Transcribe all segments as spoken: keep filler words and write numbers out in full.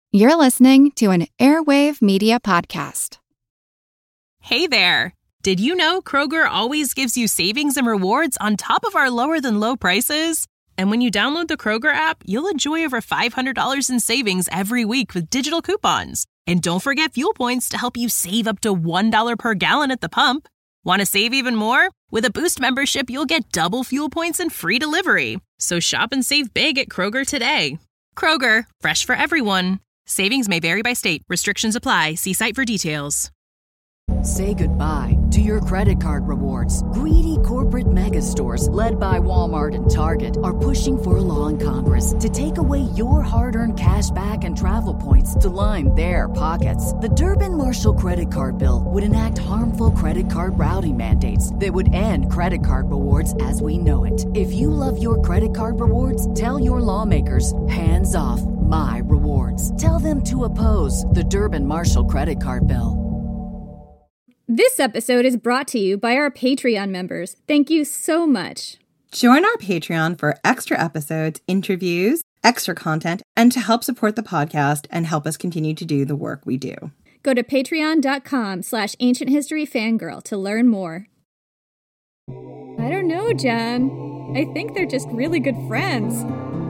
You're listening to an Airwave Media Podcast. Hey there! Did you know Kroger always gives you savings and rewards on top of our lower-than-low prices? And when you download the Kroger app, you'll enjoy over five hundred dollars in savings every week with digital coupons. And don't forget fuel points to help you save up to one dollar per gallon at the pump. Want to save even more? With a Boost membership, you'll get double fuel points and free delivery. So shop and save big at Kroger today. Kroger, fresh for everyone. Savings may vary by state. Restrictions apply. See site for details. Say goodbye to your credit card rewards. Greedy corporate mega stores, led by Walmart and Target, are pushing for a law in Congress to take away your hard-earned cash back and travel points to line their pockets. The Durbin-Marshall credit card bill would enact harmful credit card routing mandates that would end credit card rewards as we know it. If you love your credit card rewards, tell your lawmakers, hands off my rewards. Tell them to oppose the Durbin-Marshall credit card bill. This episode is brought to you by our Patreon members. Thank you so much. Join our Patreon for extra episodes, interviews, extra content, and to help support the podcast and help us continue to do the work we do. Go to patreon.com slash ancient history fangirl to learn more. I don't know, John. I think they're just really good friends.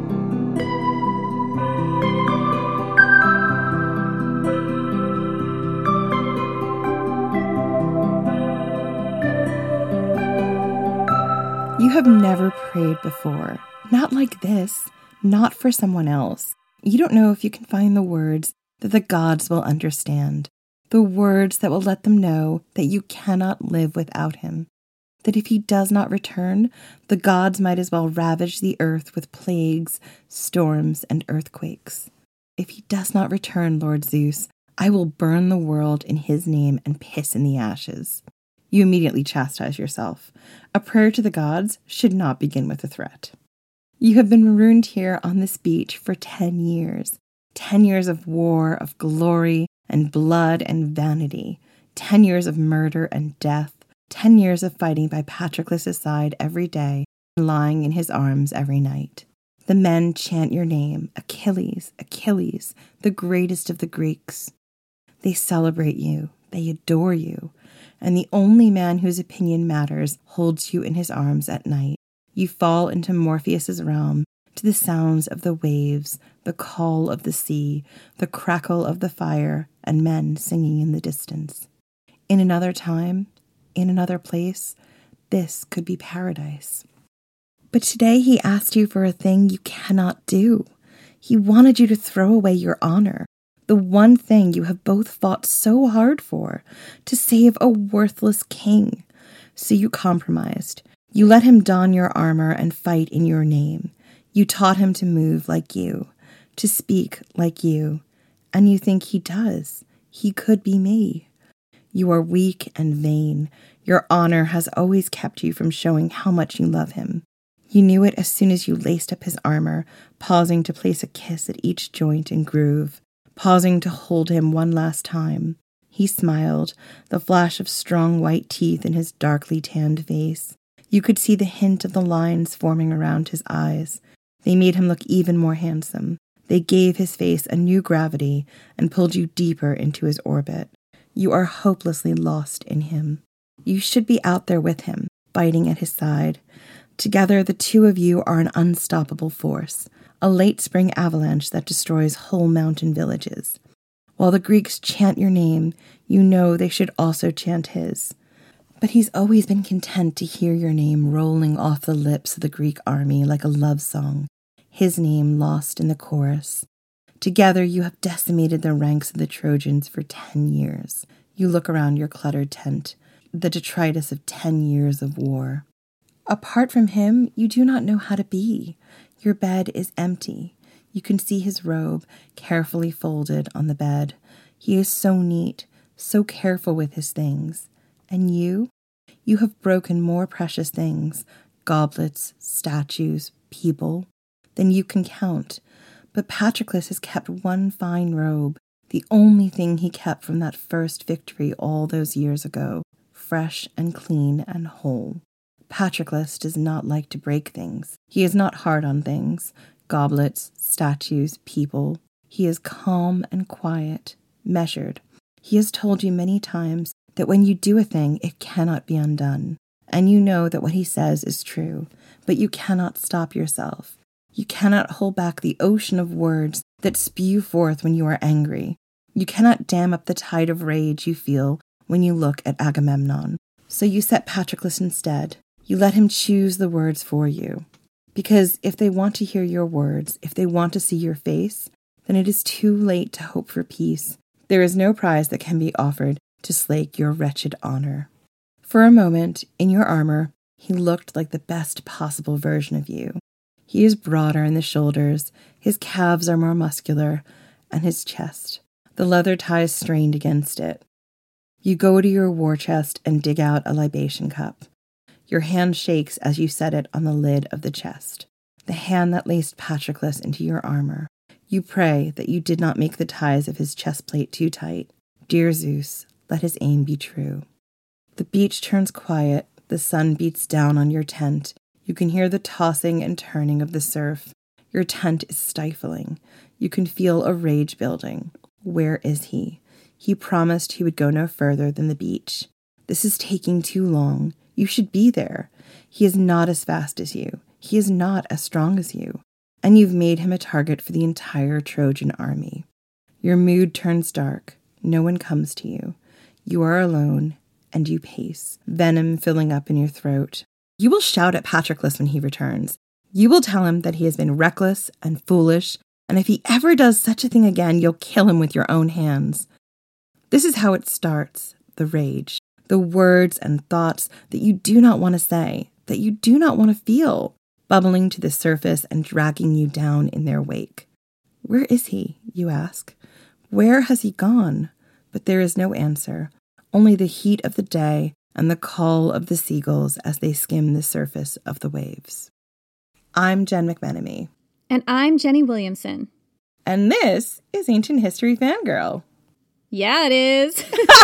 You have never prayed before. Not like this. Not for someone else. You don't know if you can find the words that the gods will understand. The words that will let them know that you cannot live without him. That if he does not return, the gods might as well ravage the earth with plagues, storms, and earthquakes. If he does not return, Lord Zeus, I will burn the world in his name and piss in the ashes. You immediately chastise yourself. A prayer to the gods should not begin with a threat. You have been marooned here on this beach for ten years. Ten years of war, of glory, and blood and vanity. Ten years of murder and death. Ten years of fighting by Patroclus' side every day, and lying in his arms every night. The men chant your name, Achilles, Achilles, the greatest of the Greeks. They celebrate you, they adore you. And the only man whose opinion matters holds you in his arms at night. You fall into Morpheus's realm, to the sounds of the waves, the call of the sea, the crackle of the fire, and men singing in the distance. In another time, in another place, this could be paradise. But today he asked you for a thing you cannot do. He wanted you to throw away your honor. The one thing you have both fought so hard for, to save a worthless king. So you compromised. You let him don your armor and fight in your name. You taught him to move like you, to speak like you. And you think he does. He could be me. You are weak and vain. Your honor has always kept you from showing how much you love him. You knew it as soon as you laced up his armor, pausing to place a kiss at each joint and groove. Pausing to hold him one last time. He smiled, the flash of strong white teeth in his darkly tanned face. You could see the hint of the lines forming around his eyes. They made him look even more handsome. They gave his face a new gravity and pulled you deeper into his orbit. You are hopelessly lost in him. You should be out there with him, fighting at his side. Together, the two of you are an unstoppable force. A late spring avalanche that destroys whole mountain villages. While the Greeks chant your name, you know they should also chant his. But he's always been content to hear your name rolling off the lips of the Greek army like a love song, his name lost in the chorus. Together you have decimated the ranks of the Trojans for ten years. You look around your cluttered tent, the detritus of ten years of war. Apart from him, you do not know how to be. Your bed is empty. You can see his robe carefully folded on the bed. He is so neat, so careful with his things. And you? You have broken more precious things, goblets, statues, people, than you can count. But Patroclus has kept one fine robe, the only thing he kept from that first victory all those years ago, fresh and clean and whole. Patroclus does not like to break things. He is not hard on things, goblets, statues, people. He is calm and quiet, measured. He has told you many times that when you do a thing, it cannot be undone. And you know that what he says is true, but you cannot stop yourself. You cannot hold back the ocean of words that spew forth when you are angry. You cannot dam up the tide of rage you feel when you look at Agamemnon. So you set Patroclus instead. You let him choose the words for you. Because if they want to hear your words, if they want to see your face, then it is too late to hope for peace. There is no prize that can be offered to slake your wretched honor. For a moment, in your armor, he looked like the best possible version of you. He is broader in the shoulders, his calves are more muscular, and his chest. The leather ties strained against it. You go to your war chest and dig out a libation cup. Your hand shakes as you set it on the lid of the chest, the hand that laced Patroclus into your armor. You pray that you did not make the ties of his chest plate too tight. Dear Zeus, let his aim be true. The beach turns quiet, the sun beats down on your tent. You can hear the tossing and turning of the surf. Your tent is stifling. You can feel a rage building. Where is he? He promised he would go no further than the beach. This is taking too long. You should be there. He is not as fast as you. He is not as strong as you. And you've made him a target for the entire Trojan army. Your mood turns dark. No one comes to you. You are alone, and you pace, venom filling up in your throat. You will shout at Patroclus when he returns. You will tell him that he has been reckless and foolish, and if he ever does such a thing again, you'll kill him with your own hands. This is how it starts, the rage, the words and thoughts that you do not want to say, that you do not want to feel, bubbling to the surface and dragging you down in their wake. Where is he, you ask? Where has he gone? But there is no answer, only the heat of the day and the call of the seagulls as they skim the surface of the waves. I'm Jen McMenemy. And I'm Jenny Williamson. And this is Ancient History Fangirl. Yeah, it is.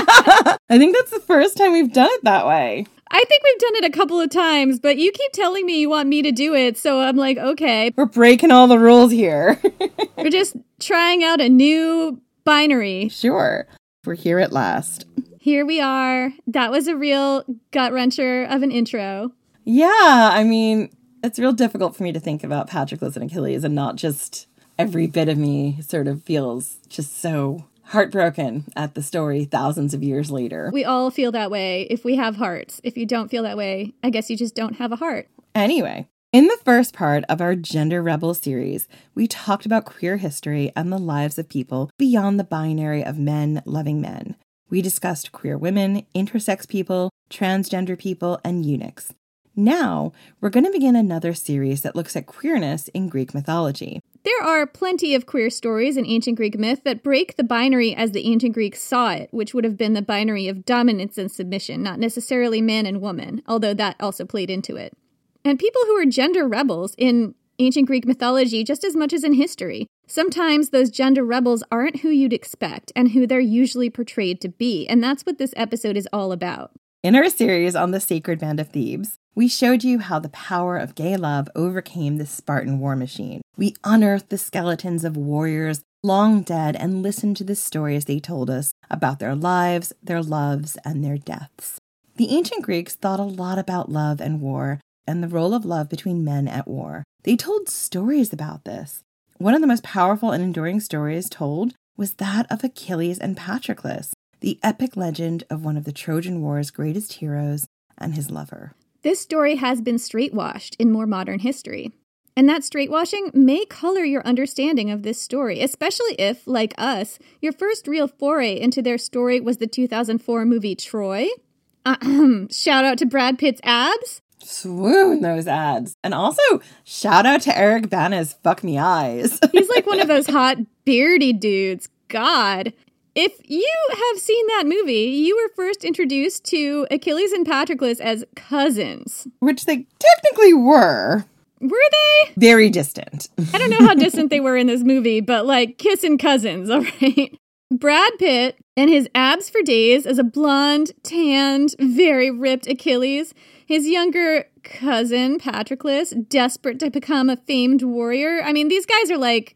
I think that's the first time we've done it that way. I think we've done it a couple of times, but you keep telling me you want me to do it, so I'm like, okay. We're breaking all the rules here. We're just trying out a new binary. Sure. We're here at last. Here we are. That was a real gut-wrencher of an intro. Yeah, I mean, it's real difficult for me to think about Patroclus and Achilles and not just every bit of me sort of feels just so heartbroken at the story thousands of years later. We all feel that way if we have hearts. If you don't feel that way, I guess you just don't have a heart. Anyway, in the first part of our Gender Rebel series, we talked about queer history and the lives of people beyond the binary of men loving men. We discussed queer women, intersex people, transgender people, and eunuchs. Now, we're going to begin another series that looks at queerness in Greek mythology. There are plenty of queer stories in ancient Greek myth that break the binary as the ancient Greeks saw it, which would have been the binary of dominance and submission, not necessarily man and woman, although that also played into it. And people who are gender rebels in ancient Greek mythology just as much as in history. Sometimes those gender rebels aren't who you'd expect and who they're usually portrayed to be, and that's what this episode is all about. In our series on the Sacred Band of Thebes, we showed you how the power of gay love overcame the Spartan war machine. We unearthed the skeletons of warriors long dead and listened to the stories they told us about their lives, their loves, and their deaths. The ancient Greeks thought a lot about love and war and the role of love between men at war. They told stories about this. One of the most powerful and enduring stories told was that of Achilles and Patroclus, the epic legend of one of the Trojan War's greatest heroes and his lover. This story has been straightwashed in more modern history. And that straightwashing may color your understanding of this story, especially if, like us, your first real foray into their story was the two thousand four movie Troy. Ahem. Shout out to Brad Pitt's abs. Swoon, those ads. And also, shout out to Eric Bana's Fuck Me Eyes. He's like one of those hot, beardy dudes. God. If you have seen that movie, you were first introduced to Achilles and Patroclus as cousins. Which they technically were. Were they? Very distant. I don't know how distant they were in this movie, but like kissing cousins, all right? Brad Pitt and his abs for days as a blonde, tanned, very ripped Achilles. His younger cousin, Patroclus, desperate to become a famed warrior. I mean, these guys are like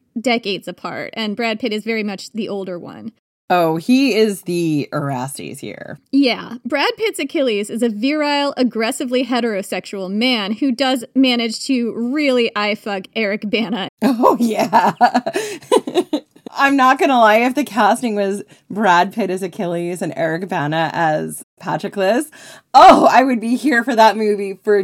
decades apart, and Brad Pitt is very much the older one. Oh, he is the Erastes here. Yeah. Brad Pitt's Achilles is a virile, aggressively heterosexual man who does manage to really eye-fuck Eric Bana. Oh, yeah. I'm not going to lie, if the casting was Brad Pitt as Achilles and Eric Bana as Patroclus, oh, I would be here for that movie for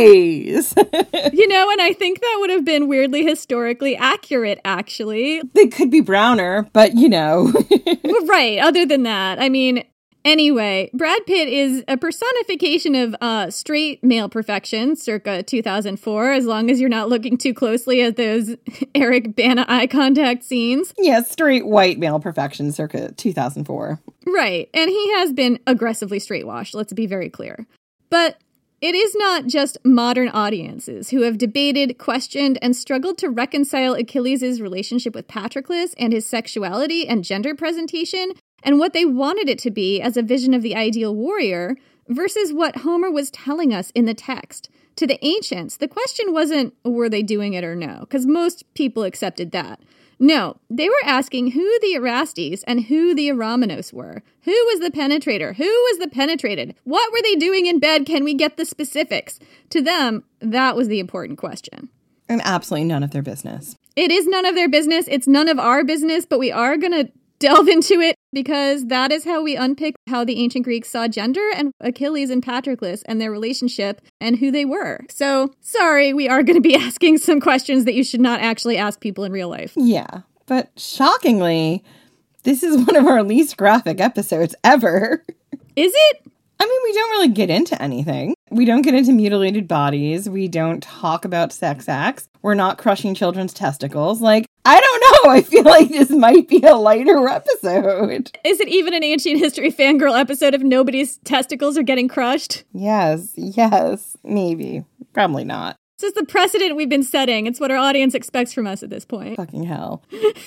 days. You know, and I think that would have been weirdly historically accurate, actually. They could be browner, but you know. Right. Other than that, I mean, anyway, Brad Pitt is a personification of uh, straight male perfection circa two thousand four, as long as you're not looking too closely at those Eric Bana eye contact scenes. Yeah, straight white male perfection circa two thousand four. Right. And he has been aggressively straight washed, let's be very clear. But it is not just modern audiences who have debated, questioned, and struggled to reconcile Achilles' relationship with Patroclus and his sexuality and gender presentation and what they wanted it to be as a vision of the ideal warrior versus what Homer was telling us in the text. To the ancients, the question wasn't, were they doing it or no? Because most people accepted that. No, they were asking who the Erastes and who the Eromenos were. Who was the penetrator? Who was the penetrated? What were they doing in bed? Can we get the specifics? To them, that was the important question. And absolutely none of their business. It is none of their business. It's none of our business, but we are going to delve into it because that is how we unpick how the ancient Greeks saw gender and Achilles and Patroclus and their relationship and who they were. So, sorry, we are going to be asking some questions that you should not actually ask people in real life. Yeah, but shockingly, this is one of our least graphic episodes ever. Is it? I mean, we don't really get into anything. We don't get into mutilated bodies. We don't talk about sex acts. We're not crushing children's testicles. Like, I don't know. I feel like this might be a lighter episode. Is it even an Ancient History fangirl episode if nobody's testicles are getting crushed? Yes, yes, maybe. Probably not. This is the precedent we've been setting. It's what our audience expects from us at this point. Fucking hell.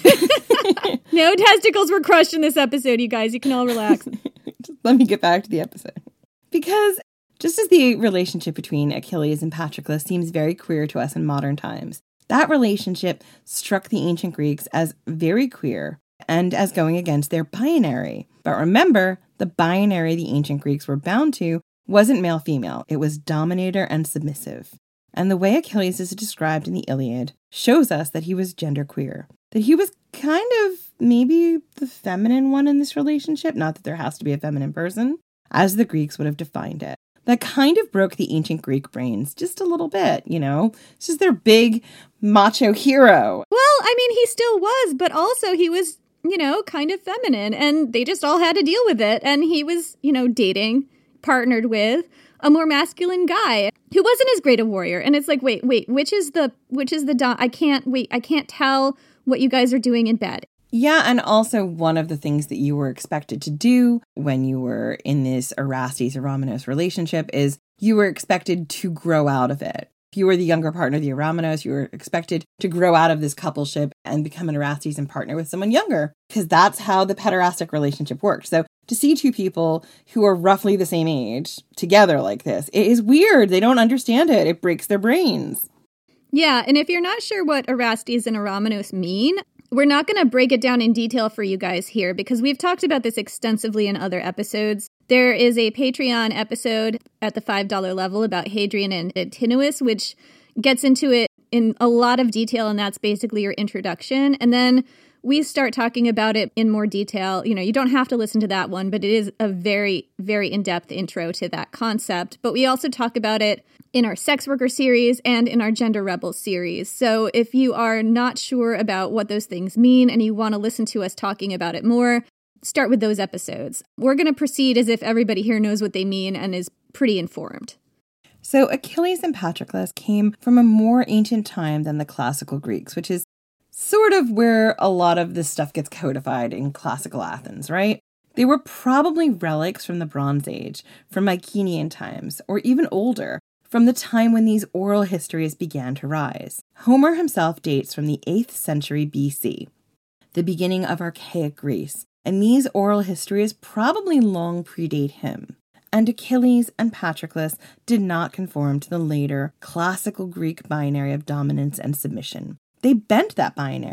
No testicles were crushed in this episode, you guys. You can all relax. Just let me get back to the episode. Because just as the relationship between Achilles and Patroclus seems very queer to us in modern times, that relationship struck the ancient Greeks as very queer and as going against their binary. But remember, the binary the ancient Greeks were bound to wasn't male-female. It was dominator and submissive. And the way Achilles is described in the Iliad shows us that he was genderqueer. That he was kind of maybe the feminine one in this relationship. Not that there has to be a feminine person, as the Greeks would have defined it. That kind of broke the ancient Greek brains just a little bit, you know? This is their big macho hero. Well, I mean, he still was, but also he was, you know, kind of feminine, and they just all had to deal with it. And he was, you know, dating, partnered with a more masculine guy who wasn't as great a warrior. And it's like, wait, wait, which is the, which is the, do- I can't, wait, I can't tell what you guys are doing in bed. Yeah, and also one of the things that you were expected to do when you were in this Erastes-Eromenos relationship is you were expected to grow out of it. If you were the younger partner of the Eromenos, you were expected to grow out of this coupleship and become an Erastes and partner with someone younger, because that's how the pederastic relationship worked. So to see two people who are roughly the same age together like this, it is weird. They don't understand it. It breaks their brains. Yeah, and if you're not sure what Erastes and Eromenos mean, we're not going to break it down in detail for you guys here because we've talked about this extensively in other episodes. There is a Patreon episode at the five dollars level about Hadrian and Antinous, which gets into it in a lot of detail, and that's basically your introduction. And then we start talking about it in more detail. You know, you don't have to listen to that one, but it is a very, very in-depth intro to that concept. But we also talk about it in our sex worker series and in our gender rebel series. So if you are not sure about what those things mean and you want to listen to us talking about it more, start with those episodes. We're going to proceed as if everybody here knows what they mean and is pretty informed. So Achilles and Patroclus came from a more ancient time than the classical Greeks, which is sort of where a lot of this stuff gets codified in classical Athens, right? They were probably relics from the Bronze Age, from Mycenaean times, or even older, from the time when these oral histories began to rise. Homer himself dates from the eighth century B C, the beginning of archaic Greece, and these oral histories probably long predate him. And Achilles and Patroclus did not conform to the later classical Greek binary of dominance and submission. They bent that binary.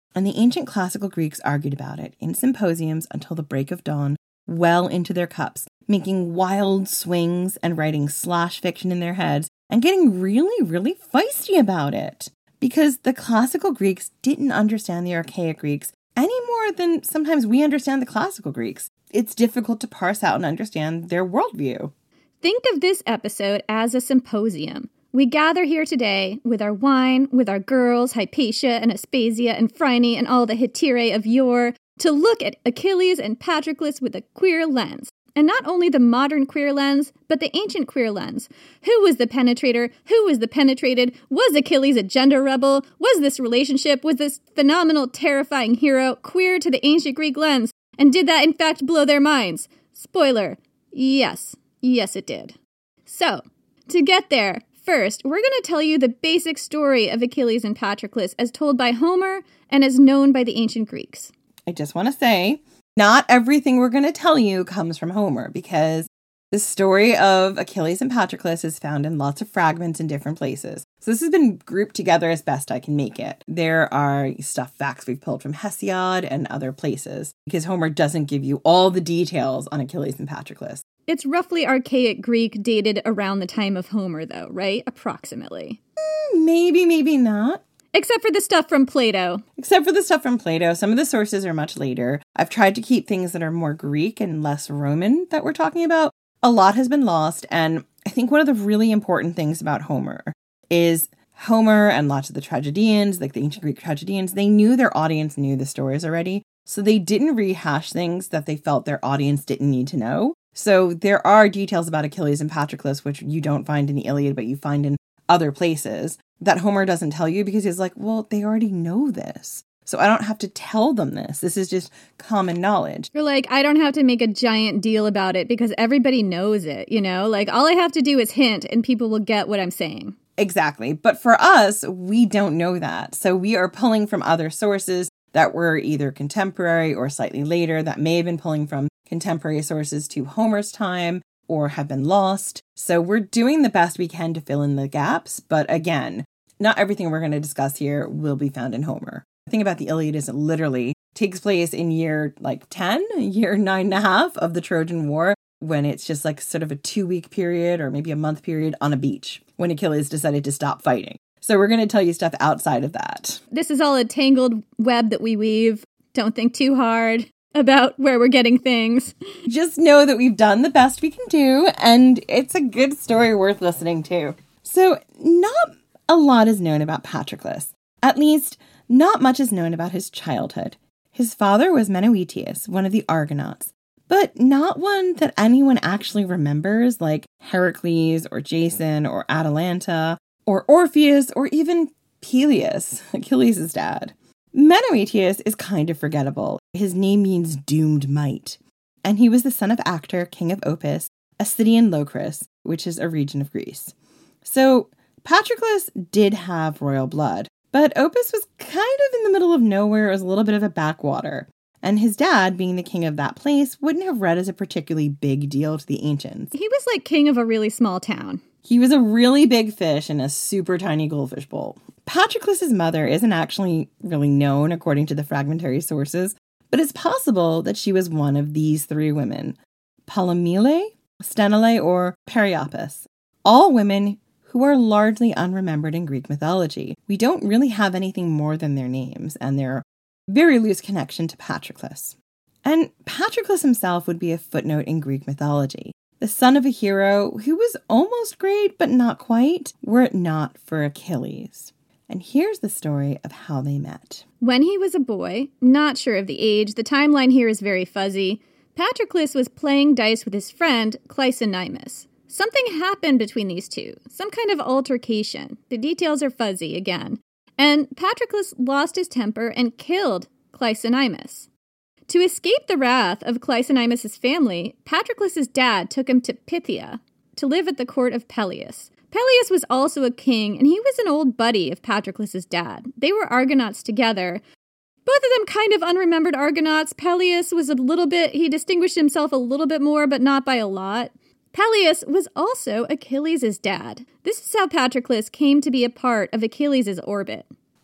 And the ancient classical Greeks argued about it in symposiums until the break of dawn, well into their cups, making wild swings and writing slash fiction in their heads and getting really, really feisty about it. Because the classical Greeks didn't understand the archaic Greeks any more than sometimes we understand the classical Greeks. It's difficult to parse out and understand their worldview. Think of this episode as a symposium. We gather here today with our wine, with our girls, Hypatia and Aspasia and Phryne and all the hetairai of yore, to look at Achilles and Patroclus with a queer lens. And not only the modern queer lens, but the ancient queer lens. Who was the penetrator? Who was the penetrated? Was Achilles a gender rebel? Was this relationship, was this phenomenal, terrifying hero queer to the ancient Greek lens? And did that in fact blow their minds? Spoiler, yes. Yes, it did. So, to get there, first, we're going to tell you the basic story of Achilles and Patroclus as told by Homer and as known by the ancient Greeks. I just want to say, not everything we're going to tell you comes from Homer, because the story of Achilles and Patroclus is found in lots of fragments in different places. So this has been grouped together as best I can make it. There are stuff, facts we've pulled from Hesiod and other places, because Homer doesn't give you all the details on Achilles and Patroclus. It's roughly archaic Greek, dated around the time of Homer, though, right? Approximately. Mm, maybe, maybe not. Except for the stuff from Plato. Except for the stuff from Plato. Some of the sources are much later. I've tried to keep things that are more Greek and less Roman that we're talking about. A lot has been lost, and I think one of the really important things about Homer is Homer and lots of the tragedians, like the ancient Greek tragedians, they knew their audience knew the stories already, so they didn't rehash things that they felt their audience didn't need to know. So there are details about Achilles and Patroclus, which you don't find in the Iliad, but you find in other places, that Homer doesn't tell you because he's like, well, they already know this. So I don't have to tell them this. This is just common knowledge. You're like, I don't have to make a giant deal about it because everybody knows it, you know? Like, all I have to do is hint and people will get what I'm saying. Exactly. But for us, we don't know that. So we are pulling from other sources that were either contemporary or slightly later, that may have been pulling from contemporary sources to Homer's time or have been lost. So we're doing the best we can to fill in the gaps. But again, not everything we're going to discuss here will be found in Homer. The thing about the Iliad is it literally takes place in year like ten, year nine and a half of the Trojan War, when it's just like sort of a two week period or maybe a month period on a beach when Achilles decided to stop fighting. So we're going to tell you stuff outside of that. This is all a tangled web that we weave. Don't think too hard about where we're getting things. Just know that we've done the best we can do, and it's a good story worth listening to. So not a lot is known about Patroclus. At least, not much is known about his childhood. His father was Menoetius, one of the Argonauts, but not one that anyone actually remembers, like Heracles or Jason or Atalanta or Orpheus or even Peleus, Achilles' dad. Menoetius is kind of forgettable. His name means doomed might. And he was the son of Actor, king of Opis, a city in Locris, which is a region of Greece. So Patroclus did have royal blood, but Opis was kind of in the middle of nowhere. It was a little bit of a backwater. And his dad, being the king of that place, wouldn't have read as a particularly big deal to the ancients. He was like king of a really small town. He was a really big fish in a super tiny goldfish bowl. Patroclus' mother isn't actually really known according to the fragmentary sources, but it's possible that she was one of these three women, Polymele, Sthenelais, or Periapus, all women who are largely unremembered in Greek mythology. We don't really have anything more than their names and their very loose connection to Patroclus. And Patroclus himself would be a footnote in Greek mythology, the son of a hero who was almost great but not quite, were it not for Achilles. And here's the story of how they met. When he was a boy, not sure of the age, the timeline here is very fuzzy, Patroclus was playing dice with his friend Cleisthenes. Something happened between these two, some kind of altercation. The details are fuzzy again. And Patroclus lost his temper and killed Cleisthenes. To escape the wrath of Cleisthenes' family, Patroclus' dad took him to Phthia to live at the court of Peleus. Peleus was also a king, and he was an old buddy of Patroclus' dad. They were Argonauts together. Both of them kind of unremembered Argonauts. Peleus was a little bit, he distinguished himself a little bit more, but not by a lot. Peleus was also Achilles' dad. This is how Patroclus came to be a part of Achilles' orbit.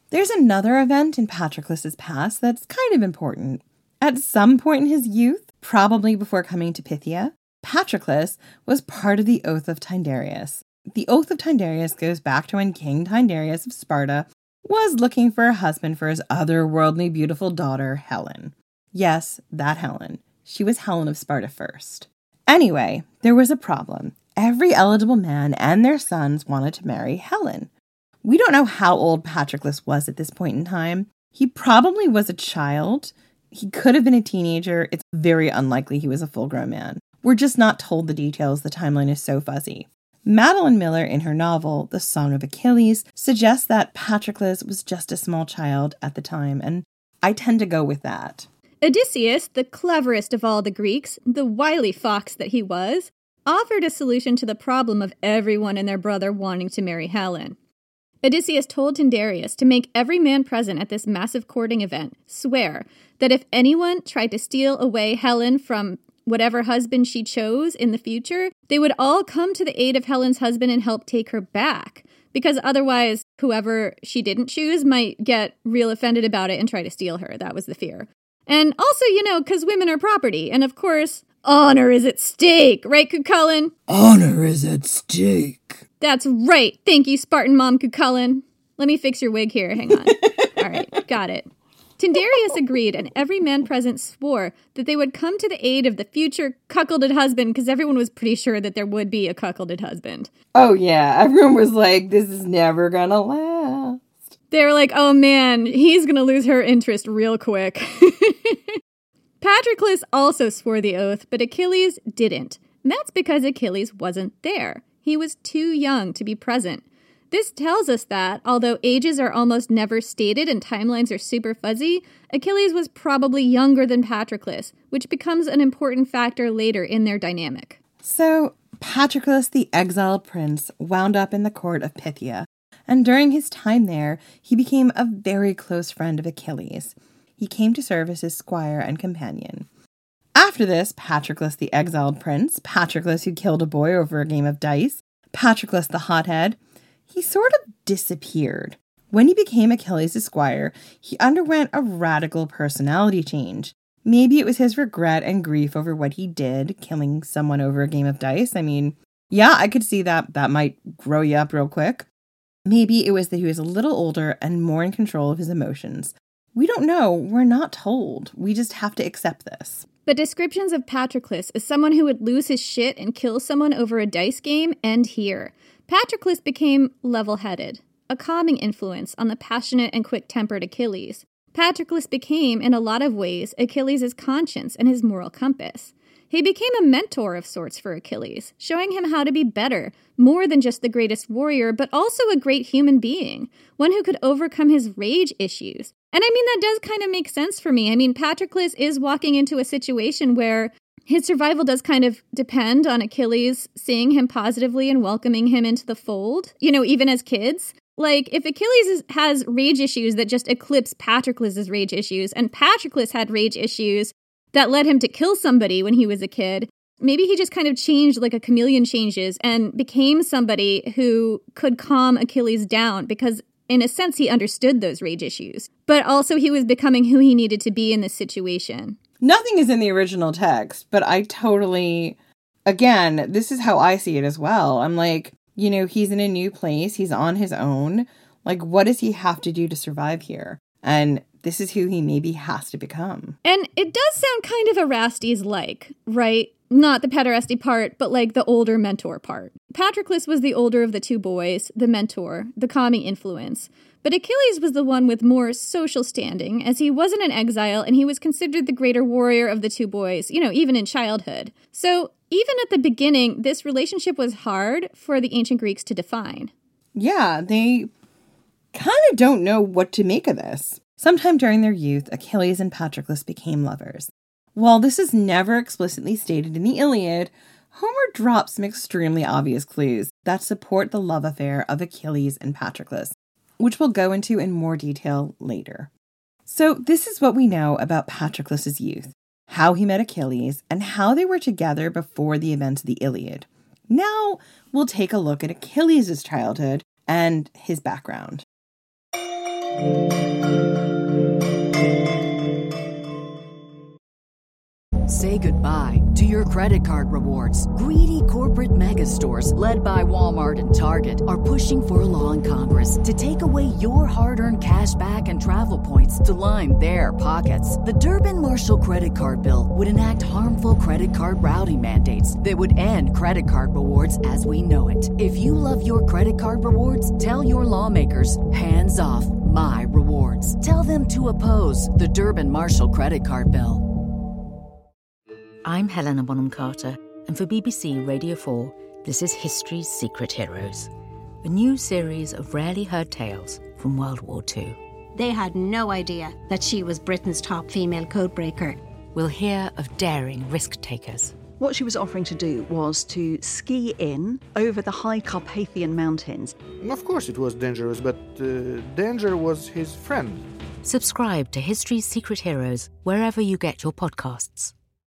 There's another event in Patroclus' past that's kind of important. At some point in his youth, probably before coming to Phthia, Patroclus was part of the Oath of Tyndareus. The Oath of Tyndareus goes back to when King Tyndareus of Sparta was looking for a husband for his otherworldly beautiful daughter, Helen. Yes, that Helen. She was Helen of Sparta first. Anyway, there was a problem. Every eligible man and their sons wanted to marry Helen. We don't know how old Patroclus was at this point in time. He probably was a child. He could have been a teenager. It's very unlikely he was a full-grown man. We're just not told the details. The timeline is so fuzzy. Madeline Miller, in her novel, The Song of Achilles, suggests that Patroclus was just a small child at the time, and I tend to go with that. Odysseus, the cleverest of all the Greeks, the wily fox that he was, offered a solution to the problem of everyone and their brother wanting to marry Helen. Odysseus told Tyndareus to make every man present at this massive courting event swear that if anyone tried to steal away Helen from whatever husband she chose in the future, they would all come to the aid of Helen's husband and help take her back, because otherwise whoever she didn't choose might get real offended about it and try to steal her. That was the fear. And also, you know, because women are property, and of course, honor is at stake, right, Cucullin? Honor is at stake. That's right. Thank you, Spartan Mom Cucullin. Let me fix your wig here. Hang on. All right, got it. Tyndareus agreed, and every man present swore that they would come to the aid of the future cuckolded husband, because everyone was pretty sure that there would be a cuckolded husband. Oh, yeah. Everyone was like, this is never gonna last. They were like, oh, man, he's gonna lose her interest real quick. Patroclus also swore the oath, but Achilles didn't. And that's because Achilles wasn't there. He was too young to be present. This tells us that, although ages are almost never stated and timelines are super fuzzy, Achilles was probably younger than Patroclus, which becomes an important factor later in their dynamic. So, Patroclus, the exiled prince, wound up in the court of Phthia, and during his time there, he became a very close friend of Achilles. He came to serve as his squire and companion. After this, Patroclus, the exiled prince, Patroclus who killed a boy over a game of dice, Patroclus the hothead, he sort of disappeared. When he became Achilles' squire, he underwent a radical personality change. Maybe it was his regret and grief over what he did, killing someone over a game of dice. I mean, yeah, I could see that that might grow you up real quick. Maybe it was that he was a little older and more in control of his emotions. We don't know. We're not told. We just have to accept this. But descriptions of Patroclus as someone who would lose his shit and kill someone over a dice game end here. Patroclus became level-headed, a calming influence on the passionate and quick-tempered Achilles. Patroclus became, in a lot of ways, Achilles' conscience and his moral compass. He became a mentor of sorts for Achilles, showing him how to be better, more than just the greatest warrior, but also a great human being, one who could overcome his rage issues. And I mean, that does kind of make sense for me. I mean, Patroclus is walking into a situation where his survival does kind of depend on Achilles seeing him positively and welcoming him into the fold, you know, even as kids. Like, if Achilles is, has rage issues that just eclipse Patroclus' rage issues, and Patroclus had rage issues that led him to kill somebody when he was a kid, maybe he just kind of changed like a chameleon changes and became somebody who could calm Achilles down because, in a sense, he understood those rage issues. But also he was becoming who he needed to be in this situation. Nothing is in the original text, but I totally, again, this is how I see it as well. I'm like, you know, he's in a new place. He's on his own. Like, what does he have to do to survive here? And this is who he maybe has to become. And it does sound kind of Erastes-like, right? Not the pederasty part, but like the older mentor part. Patroclus was the older of the two boys, the mentor, the calming influence. But Achilles was the one with more social standing, as he wasn't an exile and he was considered the greater warrior of the two boys, you know, even in childhood. So even at the beginning, this relationship was hard for the ancient Greeks to define. Yeah, they kind of don't know what to make of this. Sometime during their youth, Achilles and Patroclus became lovers. While this is never explicitly stated in the Iliad, Homer drops some extremely obvious clues that support the love affair of Achilles and Patroclus, which we'll go into in more detail later. So this is what we know about Patroclus' youth, how he met Achilles, and how they were together before the events of the Iliad. Now we'll take a look at Achilles' childhood and his background. Say goodbye to your credit card rewards. Greedy corporate mega stores, led by Walmart and Target, are pushing for a law in Congress to take away your hard-earned cash back and travel points to line their pockets. The Durbin-Marshall credit card bill would enact harmful credit card routing mandates that would end credit card rewards as we know it. If you love your credit card rewards, tell your lawmakers, hands off my rewards. Tell them to oppose the Durbin-Marshall credit card bill. I'm Helena Bonham Carter, and for B B C Radio four, this is History's Secret Heroes, a new series of rarely heard tales from World War Two. They had no idea that she was Britain's top female codebreaker. We'll hear of daring risk-takers. What she was offering to do was to ski in over the high Carpathian Mountains. Of course it was dangerous, but uh, danger was his friend. Subscribe to History's Secret Heroes wherever you get your podcasts.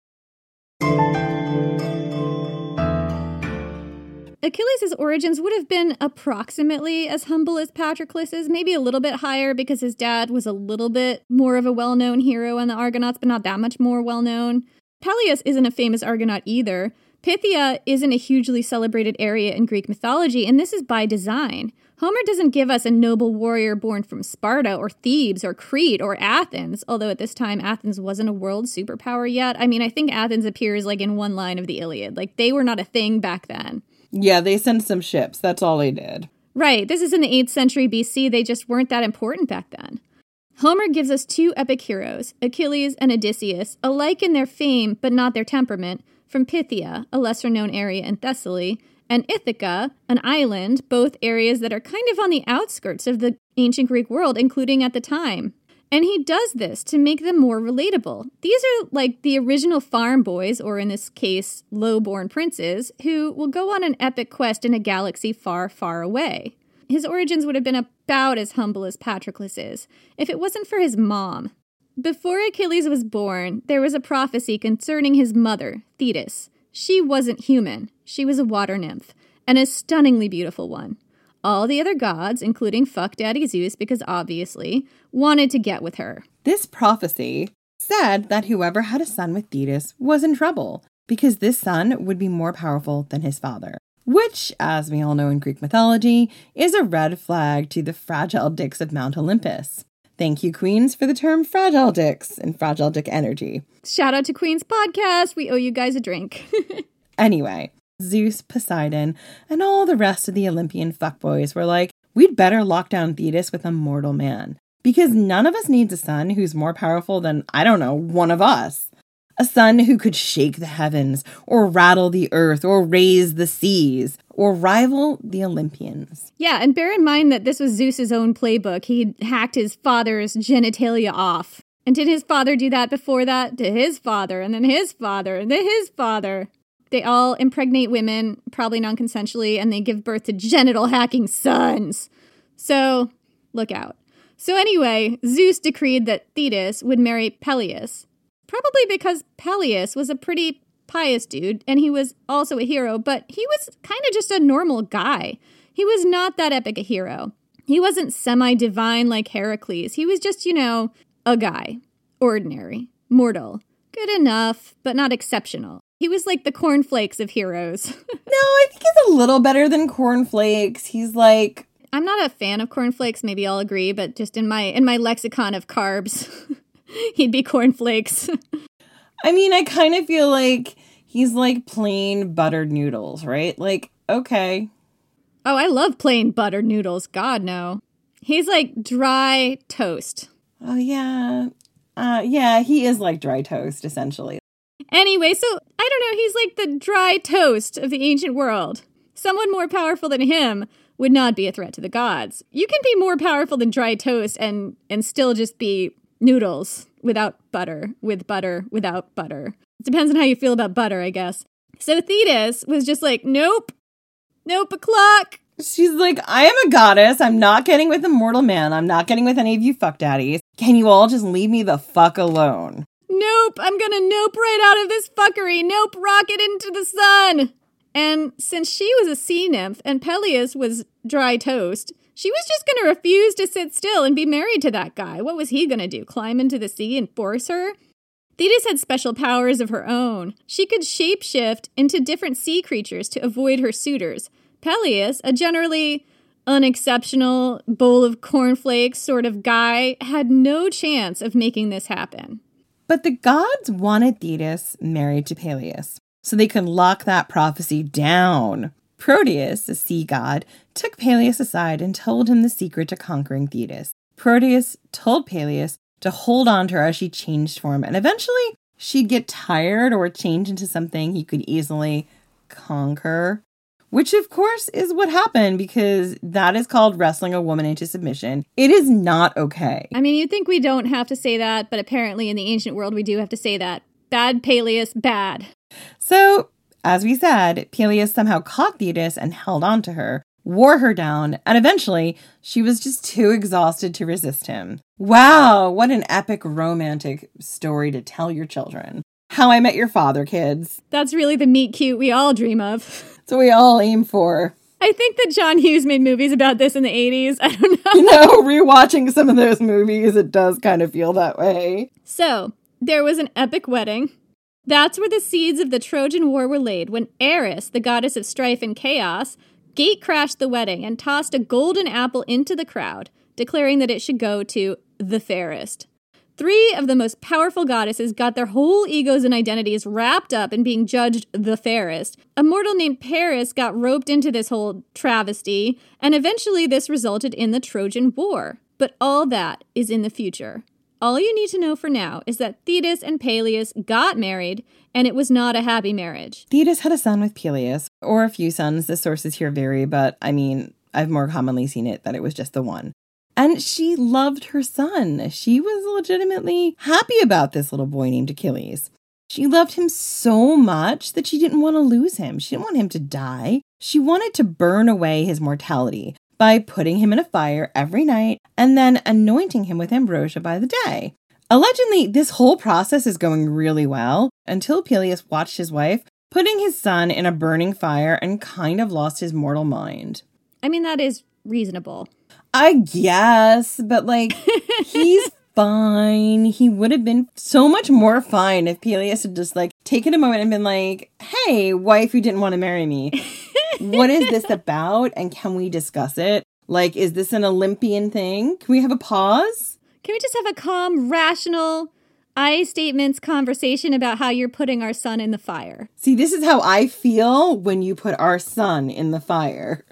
Achilles' origins would have been approximately as humble as Patroclus's, maybe a little bit higher because his dad was a little bit more of a well-known hero in the Argonauts, but not that much more well-known. Peleus isn't a famous Argonaut either. Phthia isn't a hugely celebrated area in Greek mythology, and this is by design. Homer doesn't give us a noble warrior born from Sparta or Thebes or Crete or Athens, although at this time Athens wasn't a world superpower yet. I mean, I think Athens appears like in one line of the Iliad. Like, they were not a thing back then. Yeah, they sent some ships. That's all they did. Right. This is in the eighth century B C. They just weren't that important back then. Homer gives us two epic heroes, Achilles and Odysseus, alike in their fame but not their temperament, from Phthia, a lesser-known area in Thessaly, and Ithaca, an island, both areas that are kind of on the outskirts of the ancient Greek world, including at the time. And he does this to make them more relatable. These are like the original farm boys, or in this case, low-born princes, who will go on an epic quest in a galaxy far, far away. His origins would have been about as humble as Patroclus is, if it wasn't for his mom. Before Achilles was born, there was a prophecy concerning his mother, Thetis. She wasn't human. She was a water nymph, and a stunningly beautiful one. All the other gods, including Fuck Daddy Zeus, because obviously, wanted to get with her. This prophecy said that whoever had a son with Thetis was in trouble, because this son would be more powerful than his father. Which, as we all know in Greek mythology, is a red flag to the fragile dicks of Mount Olympus. Thank you, Queens, for the term fragile dicks and fragile dick energy. Shout out to Queen's Podcast. We owe you guys a drink. Anyway, Zeus, Poseidon, and all the rest of the Olympian fuckboys were like, we'd better lock down Thetis with a mortal man. Because none of us needs a son who's more powerful than, I don't know, one of us. A son who could shake the heavens, or rattle the earth, or raise the seas, or rival the Olympians. Yeah, and bear in mind that this was Zeus's own playbook. He hacked his father's genitalia off. And did his father do that before that? To his father, and then his father, and then his father. They all impregnate women, probably non-consensually, and they give birth to genital hacking sons. So, look out. So anyway, Zeus decreed that Thetis would marry Peleus. Probably because Peleus was a pretty pious dude, and he was also a hero, but he was kind of just a normal guy. He was not that epic a hero. He wasn't semi-divine like Heracles. He was just, you know, a guy. Ordinary. Mortal. Good enough, but not exceptional. He was like the cornflakes of heroes. No, I think he's a little better than cornflakes. He's like... I'm not a fan of cornflakes, maybe I'll agree, but just in my in my lexicon of carbs... He'd be cornflakes. I mean, I kind of feel like he's like plain buttered noodles, right? Like, okay. Oh, I love plain buttered noodles. God, no. He's like dry toast. Oh, yeah. Uh, yeah, he is like dry toast, essentially. Anyway, so, I don't know, he's like the dry toast of the ancient world. Someone more powerful than him would not be a threat to the gods. You can be more powerful than dry toast and, and still just be... noodles without butter, with butter, without butter. It depends on how you feel about butter, I guess. So Thetis was just like, nope, nope, a clock. She's like, I am a goddess. I'm not getting with a mortal man. I'm not getting with any of you fuck daddies. Can you all just leave me the fuck alone? Nope, I'm gonna nope right out of this fuckery. Nope, rocket into the sun. And since she was a sea nymph and Peleus was dry toast, She was just going to refuse to sit still and be married to that guy. What was he going to do? Climb into the sea and force her? Thetis had special powers of her own. She could shapeshift into different sea creatures to avoid her suitors. Peleus, a generally unexceptional bowl of cornflakes sort of guy, had no chance of making this happen. But the gods wanted Thetis married to Peleus, so they could lock that prophecy down. Proteus, a sea god, took Peleus aside and told him the secret to conquering Thetis. Proteus told Peleus to hold on to her as she changed form, and eventually she'd get tired or change into something he could easily conquer. Which, of course, is what happened, because that is called wrestling a woman into submission. It is not okay. I mean, you'd think we don't have to say that, but apparently in the ancient world we do have to say that. Bad Peleus, bad. So, as we said, Peleus somehow caught Thetis and held on to her, wore her down, and eventually she was just too exhausted to resist him. Wow, what an epic romantic story to tell your children. How I Met Your Father, kids. That's really the meet cute we all dream of. That's what we all aim for. I think that John Hughes made movies about this in the eighties. I don't know. You know, rewatching some of those movies, it does kind of feel that way. So, there was an epic wedding. That's where the seeds of the Trojan War were laid when Eris, the goddess of strife and chaos, gate-crashed the wedding and tossed a golden apple into the crowd, declaring that it should go to the fairest. Three of the most powerful goddesses got their whole egos and identities wrapped up in being judged the fairest. A mortal named Paris got roped into this whole travesty, and eventually this resulted in the Trojan War. But all that is in the future. All you need to know for now is that Thetis and Peleus got married, and it was not a happy marriage. Thetis had a son with Peleus, or a few sons. The sources here vary, but I mean, I've more commonly seen it that it was just the one. And she loved her son. She was legitimately happy about this little boy named Achilles. She loved him so much that she didn't want to lose him. She didn't want him to die. She wanted to burn away his mortality by putting him in a fire every night and then anointing him with ambrosia by the day. Allegedly, this whole process is going really well until Peleus watched his wife putting his son in a burning fire and kind of lost his mortal mind. I mean, that is reasonable. I guess, but like, he's fine. He would have been so much more fine if Peleus had just like taken a moment and been like, hey, wife who didn't want to marry me, what is this about? And can we discuss it? Like, is this an Olympian thing? Can we have a pause? Can we just have a calm, rational, I statements conversation about how you're putting our son in the fire? See, this is how I feel when you put our son in the fire.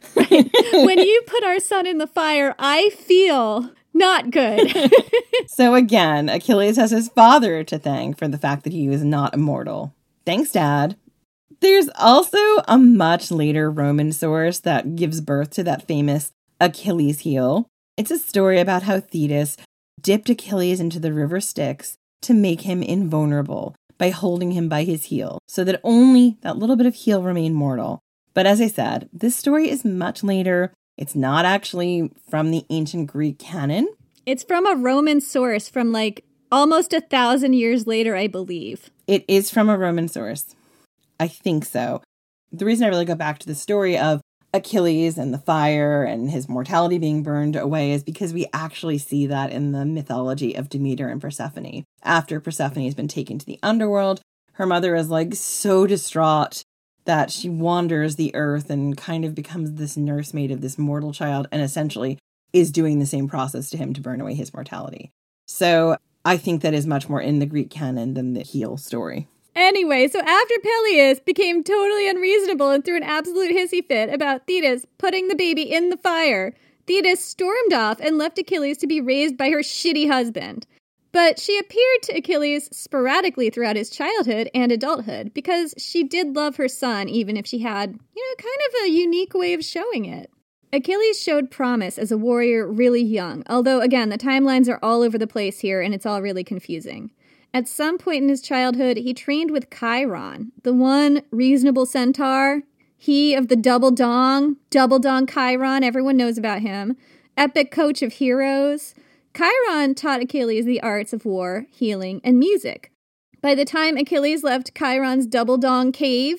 When you put our son in the fire, I feel not good. So again, Achilles has his father to thank for the fact that he was not immortal. Thanks, Dad. There's also a much later Roman source that gives birth to that famous Achilles heel. It's a story about how Thetis dipped Achilles into the river Styx to make him invulnerable by holding him by his heel, so that only that little bit of heel remained mortal. But as I said, this story is much later. It's not actually from the ancient Greek canon. It's from a Roman source from like almost a thousand years later, I believe. It is from a Roman source. I think so. The reason I really go back to the story of Achilles and the fire and his mortality being burned away is because we actually see that in the mythology of Demeter and Persephone. After Persephone has been taken to the underworld, her mother is like so distraught that she wanders the earth and kind of becomes this nursemaid of this mortal child and essentially is doing the same process to him to burn away his mortality. So I think that is much more in the Greek canon than the heel story. Anyway, so after Peleus became totally unreasonable and threw an absolute hissy fit about Thetis putting the baby in the fire, Thetis stormed off and left Achilles to be raised by her shitty husband. But she appeared to Achilles sporadically throughout his childhood and adulthood because she did love her son, even if she had, you know, kind of a unique way of showing it. Achilles showed promise as a warrior really young, although, again, the timelines are all over the place here and it's all really confusing. At some point in his childhood, he trained with Chiron, the one reasonable centaur, he of the double dong, double dong Chiron, everyone knows about him, epic coach of heroes. Chiron taught Achilles the arts of war, healing, and music. By the time Achilles left Chiron's double dong cave,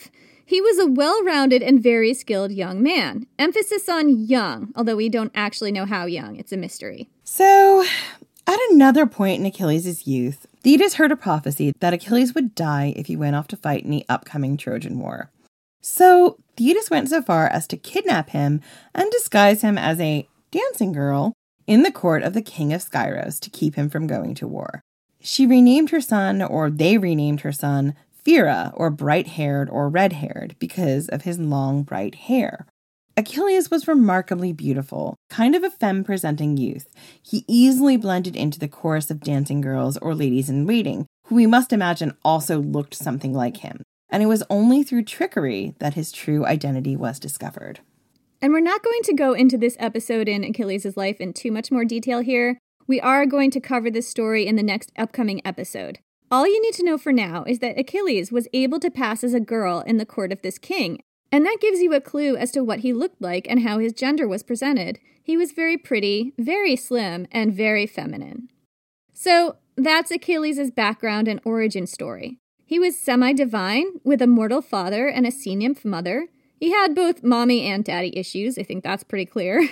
He was a well-rounded and very skilled young man. Emphasis on young, although we don't actually know how young. It's a mystery. So, at another point in Achilles' youth, Thetis heard a prophecy that Achilles would die if he went off to fight in the upcoming Trojan War. So, Thetis went so far as to kidnap him and disguise him as a dancing girl in the court of the king of Skyros to keep him from going to war. She renamed her son, or they renamed her son, Phaera, or bright-haired or red-haired, because of his long, bright hair. Achilles was remarkably beautiful, kind of a femme-presenting youth. He easily blended into the chorus of dancing girls or ladies-in-waiting, who we must imagine also looked something like him. And it was only through trickery that his true identity was discovered. And we're not going to go into this episode in Achilles' life in too much more detail here. We are going to cover this story in the next upcoming episode. All you need to know for now is that Achilles was able to pass as a girl in the court of this king, and that gives you a clue as to what he looked like and how his gender was presented. He was very pretty, very slim, and very feminine. So that's Achilles' background and origin story. He was semi-divine, with a mortal father and a sea nymph mother. He had both mommy and daddy issues. I think that's pretty clear.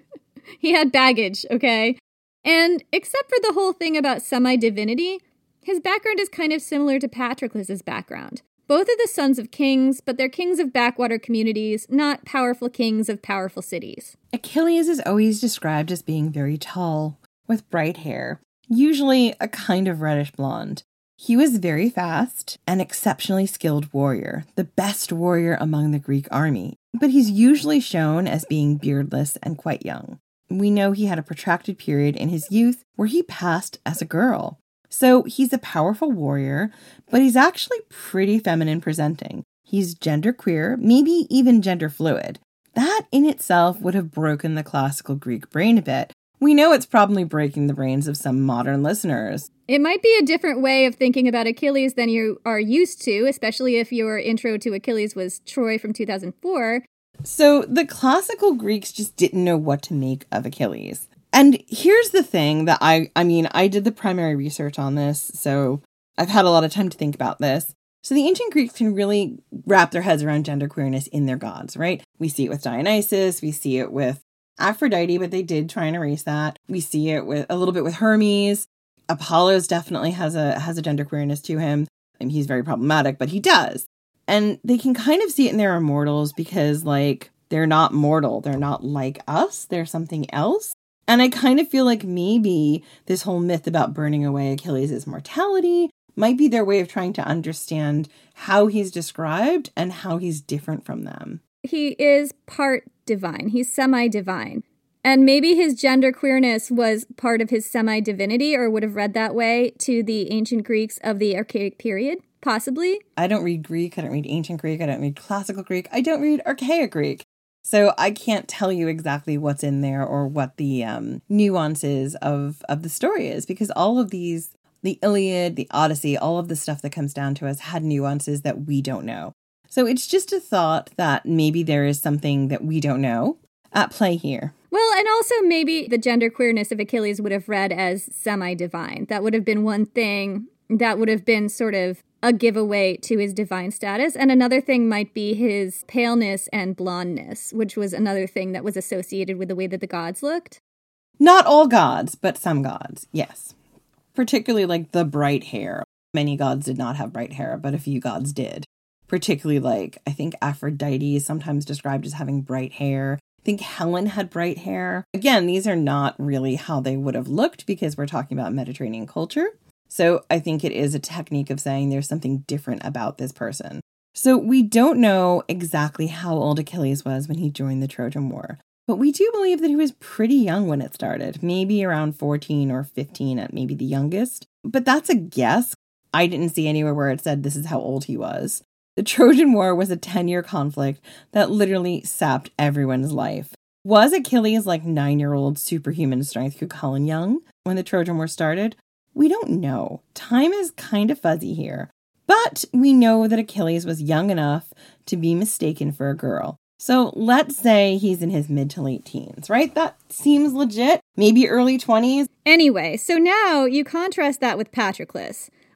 He had baggage, okay? And except for the whole thing about semi-divinity, his background is kind of similar to Patroclus' background. Both are the sons of kings, but they're kings of backwater communities, not powerful kings of powerful cities. Achilles is always described as being very tall, with bright hair, usually a kind of reddish blonde. He was very fast, an exceptionally skilled warrior, the best warrior among the Greek army, but he's usually shown as being beardless and quite young. We know he had a protracted period in his youth where he passed as a girl. So he's a powerful warrior, but he's actually pretty feminine presenting. He's genderqueer, maybe even gender fluid. That in itself would have broken the classical Greek brain a bit. We know it's probably breaking the brains of some modern listeners. It might be a different way of thinking about Achilles than you are used to, especially if your intro to Achilles was Troy from two thousand four. So the classical Greeks just didn't know what to make of Achilles. And here's the thing that I, I mean, I did the primary research on this, so I've had a lot of time to think about this. So the ancient Greeks can really wrap their heads around genderqueerness in their gods, right? We see it with Dionysus, we see it with Aphrodite, but they did try and erase that. We see it with a little bit with Hermes. Apollo's definitely has a has a genderqueerness to him. And he's very problematic, but he does. And they can kind of see it in their immortals because, like, they're not mortal. They're not like us. They're something else. And I kind of feel like maybe this whole myth about burning away Achilles' mortality might be their way of trying to understand how he's described and how he's different from them. He is part divine. He's semi-divine. And maybe his genderqueerness was part of his semi-divinity, or would have read that way to the ancient Greeks of the Archaic period, possibly. I don't read Greek. I don't read ancient Greek. I don't read classical Greek. I don't read Archaic Greek. So I can't tell you exactly what's in there or what the um, nuances of, of the story is, because all of these, the Iliad, the Odyssey, all of the stuff that comes down to us had nuances that we don't know. So it's just a thought that maybe there is something that we don't know at play here. Well, and also maybe the genderqueerness of Achilles would have read as semi-divine. That would have been one thing that would have been sort of a giveaway to his divine status. And another thing might be his paleness and blondness, which was another thing that was associated with the way that the gods looked. Not all gods, but some gods, yes. Particularly like the bright hair. Many gods did not have bright hair, but a few gods did. Particularly like, I think Aphrodite is sometimes described as having bright hair. I think Helen had bright hair. Again, these are not really how they would have looked because we're talking about Mediterranean culture. So I think it is a technique of saying there's something different about this person. So we don't know exactly how old Achilles was when he joined the Trojan War, but we do believe that he was pretty young when it started, maybe around fourteen or fifteen at maybe the youngest. But that's a guess. I didn't see anywhere where it said this is how old he was. The Trojan War was a ten-year conflict that literally sapped everyone's life. Was Achilles like nine-year-old superhuman strength Cuchulainn young when the Trojan War started? We don't know. Time is kind of fuzzy here. But we know that Achilles was young enough to be mistaken for a girl. So let's say he's in his mid to late teens, right? That seems legit. Maybe early twenties. Anyway, so now you contrast that with Patroclus.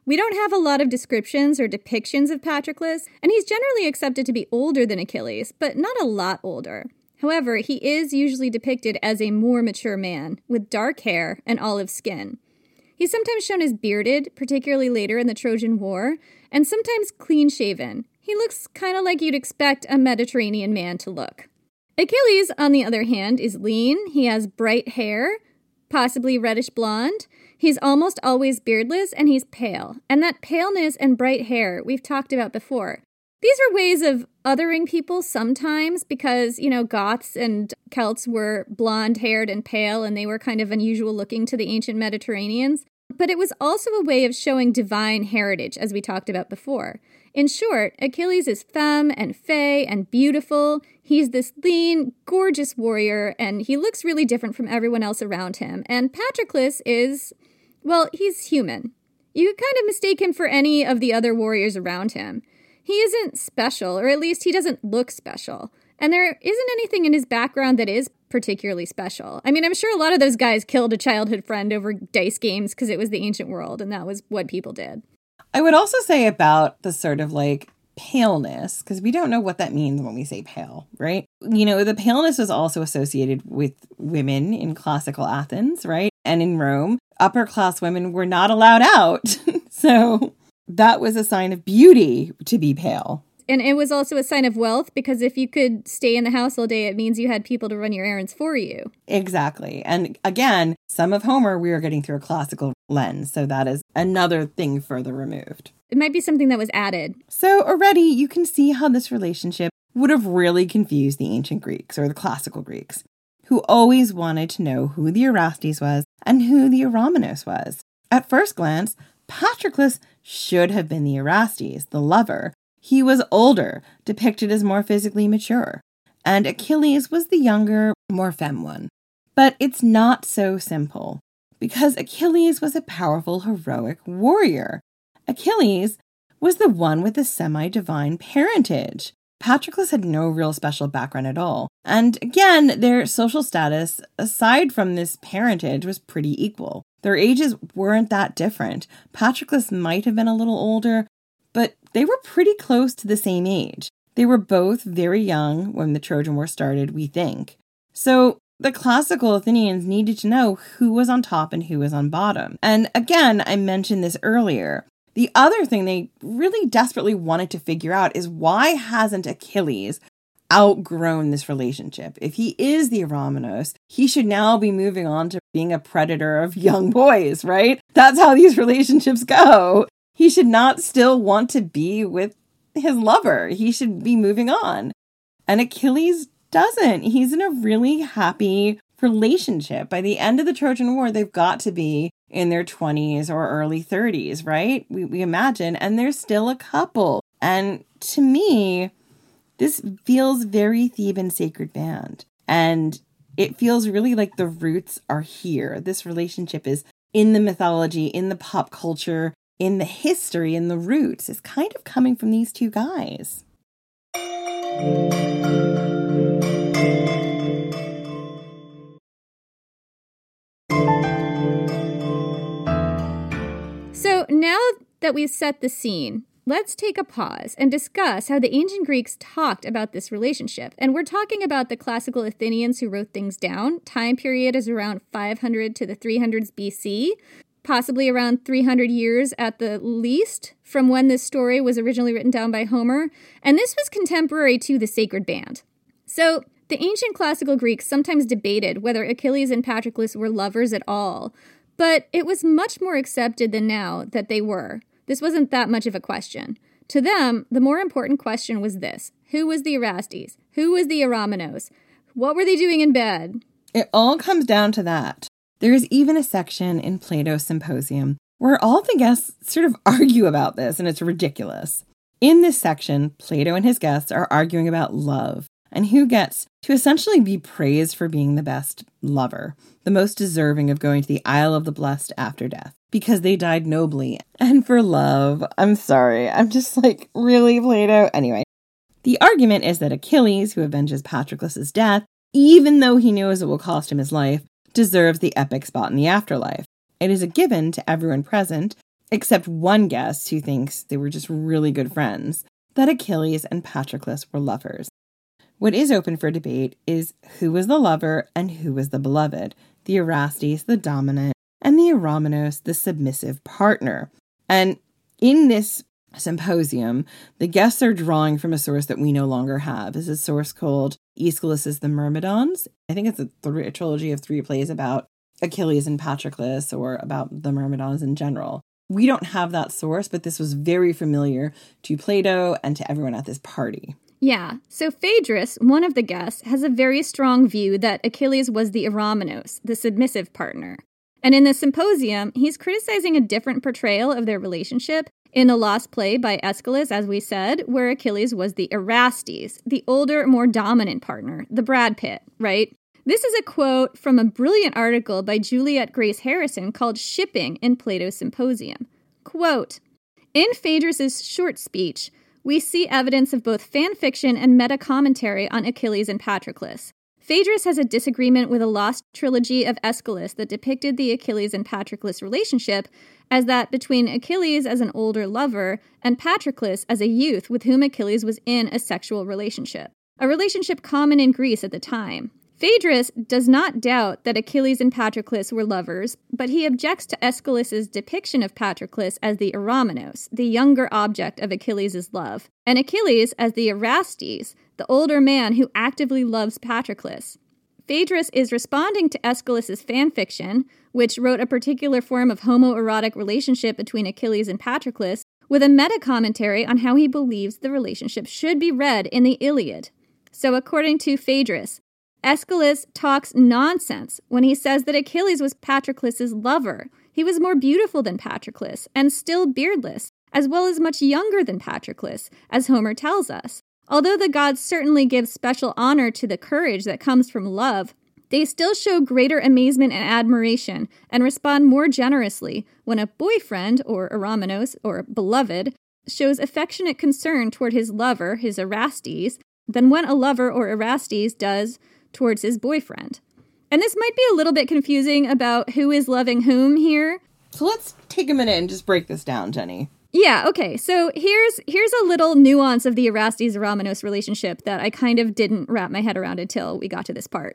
We don't have a lot of descriptions or depictions of Patroclus, and he's generally accepted to be older than Achilles, but not a lot older. However, he is usually depicted as a more mature man, with dark hair and olive skin. He's sometimes shown as bearded, particularly later in the Trojan War, and sometimes clean-shaven. He looks kind of like you'd expect a Mediterranean man to look. Achilles, on the other hand, is lean. He has bright hair, possibly reddish blonde. He's almost always beardless, and he's pale. And that paleness and bright hair we've talked about before. These are ways of othering people sometimes because, you know, Goths and Celts were blonde-haired and pale, and they were kind of unusual looking to the ancient Mediterraneans. But it was also a way of showing divine heritage, as we talked about before. In short, Achilles is femme and fey and beautiful. He's this lean, gorgeous warrior, and he looks really different from everyone else around him. And Patroclus is, well, he's human. You could kind of mistake him for any of the other warriors around him. He isn't special, or at least he doesn't look special. And there isn't anything in his background that is particularly special. I mean, I'm sure a lot of those guys killed a childhood friend over dice games because it was the ancient world, and that was what people did. I would also say about the sort of like paleness, because we don't know what that means when we say pale, right? You know, the paleness was also associated with women in classical Athens, right? And in Rome, upper class women were not allowed out. So that was a sign of beauty to be pale. And it was also a sign of wealth, because if you could stay in the house all day, it means you had people to run your errands for you. Exactly. And again, some of Homer, we are getting through a classical lens. So that is another thing further removed. It might be something that was added. So already you can see how this relationship would have really confused the ancient Greeks, or the classical Greeks, who always wanted to know who the Erastes was and who the Eromenos was. At first glance, Patroclus should have been the Erastes, the lover. He was older, depicted as more physically mature, and Achilles was the younger, more femme one. But it's not so simple, because Achilles was a powerful, heroic warrior. Achilles was the one with the semi-divine parentage. Patroclus had no real special background at all. And again, their social status, aside from this parentage, was pretty equal. Their ages weren't that different. Patroclus might have been a little older, but they were pretty close to the same age. They were both very young when the Trojan War started, we think. So the classical Athenians needed to know who was on top and who was on bottom. And again, I mentioned this earlier. The other thing they really desperately wanted to figure out is, why hasn't Achilles outgrown this relationship? If he is the Eromenos, he should now be moving on to being a predator of young boys, right? That's how these relationships go. He should not still want to be with his lover. He should be moving on. And Achilles doesn't. He's in a really happy relationship. By the end of the Trojan War, they've got to be in their twenties or early thirties, right? We, we imagine. And they're still a couple. And to me, this feels very Theban sacred band. And it feels really like the roots are here. This relationship is in the mythology, in the pop culture, in the history, in the roots, is kind of coming from these two guys. So now that we've set the scene, let's take a pause and discuss how the ancient Greeks talked about this relationship. And we're talking about the classical Athenians who wrote things down. Time period is around five hundred to the three hundreds B C, possibly around three hundred years at the least from when this story was originally written down by Homer. And this was contemporary to the sacred band. So the ancient classical Greeks sometimes debated whether Achilles and Patroclus were lovers at all, but it was much more accepted than now that they were. This wasn't that much of a question. To them, the more important question was this: who was the Erastes? Who was the Eromenos? What were they doing in bed? It all comes down to that. There is even a section in Plato's Symposium where all the guests sort of argue about this, and it's ridiculous. In this section, Plato and his guests are arguing about love and who gets to essentially be praised for being the best lover, the most deserving of going to the Isle of the Blessed after death, because they died nobly and for love. I'm sorry. I'm just like, really, Plato? Anyway, the argument is that Achilles, who avenges Patroclus' death, even though he knows it will cost him his life, deserves the epic spot in the afterlife. It is a given to everyone present, except one guest who thinks they were just really good friends, that Achilles and Patroclus were lovers. What is open for debate is who was the lover and who was the beloved, the Erastes, the dominant, and the Eromenos, the submissive partner. And in this symposium, the guests are drawing from a source that we no longer have. This is a source called Aeschylus' The Myrmidons. I think it's a, th- a trilogy of three plays about Achilles and Patroclus, or about the Myrmidons in general. We don't have that source, but this was very familiar to Plato and to everyone at this party. Yeah, so Phaedrus, one of the guests, has a very strong view that Achilles was the Eromenos, the submissive partner. And in the symposium, he's criticizing a different portrayal of their relationship in a lost play by Aeschylus, as we said, where Achilles was the Erastes, the older, more dominant partner, the Brad Pitt, right? This is a quote from a brilliant article by Juliet Grace Harrison called Shipping in Plato's Symposium. Quote, in Phaedrus' short speech, we see evidence of both fan fiction and meta-commentary on Achilles and Patroclus. Phaedrus has a disagreement with a lost trilogy of Aeschylus that depicted the Achilles and Patroclus relationship as that between Achilles as an older lover and Patroclus as a youth with whom Achilles was in a sexual relationship, a relationship common in Greece at the time. Phaedrus does not doubt that Achilles and Patroclus were lovers, but he objects to Aeschylus' depiction of Patroclus as the Eromenos, the younger object of Achilles' love, and Achilles as the Erastes, the older man who actively loves Patroclus. Phaedrus is responding to Aeschylus' fanfiction, which wrote a particular form of homoerotic relationship between Achilles and Patroclus, with a meta-commentary on how he believes the relationship should be read in the Iliad. So according to Phaedrus, Aeschylus talks nonsense when he says that Achilles was Patroclus' lover. He was more beautiful than Patroclus, and still beardless, as well as much younger than Patroclus, as Homer tells us. Although the gods certainly give special honor to the courage that comes from love, they still show greater amazement and admiration, and respond more generously when a boyfriend, or Eromenos, or beloved, shows affectionate concern toward his lover, his Erastes, than when a lover or Erastes does towards his boyfriend. And this might be a little bit confusing about who is loving whom here. So let's take a minute and just break this down, Jenny. Yeah, okay. So here's here's a little nuance of the Erastes-Eromenos relationship that I kind of didn't wrap my head around until we got to this part.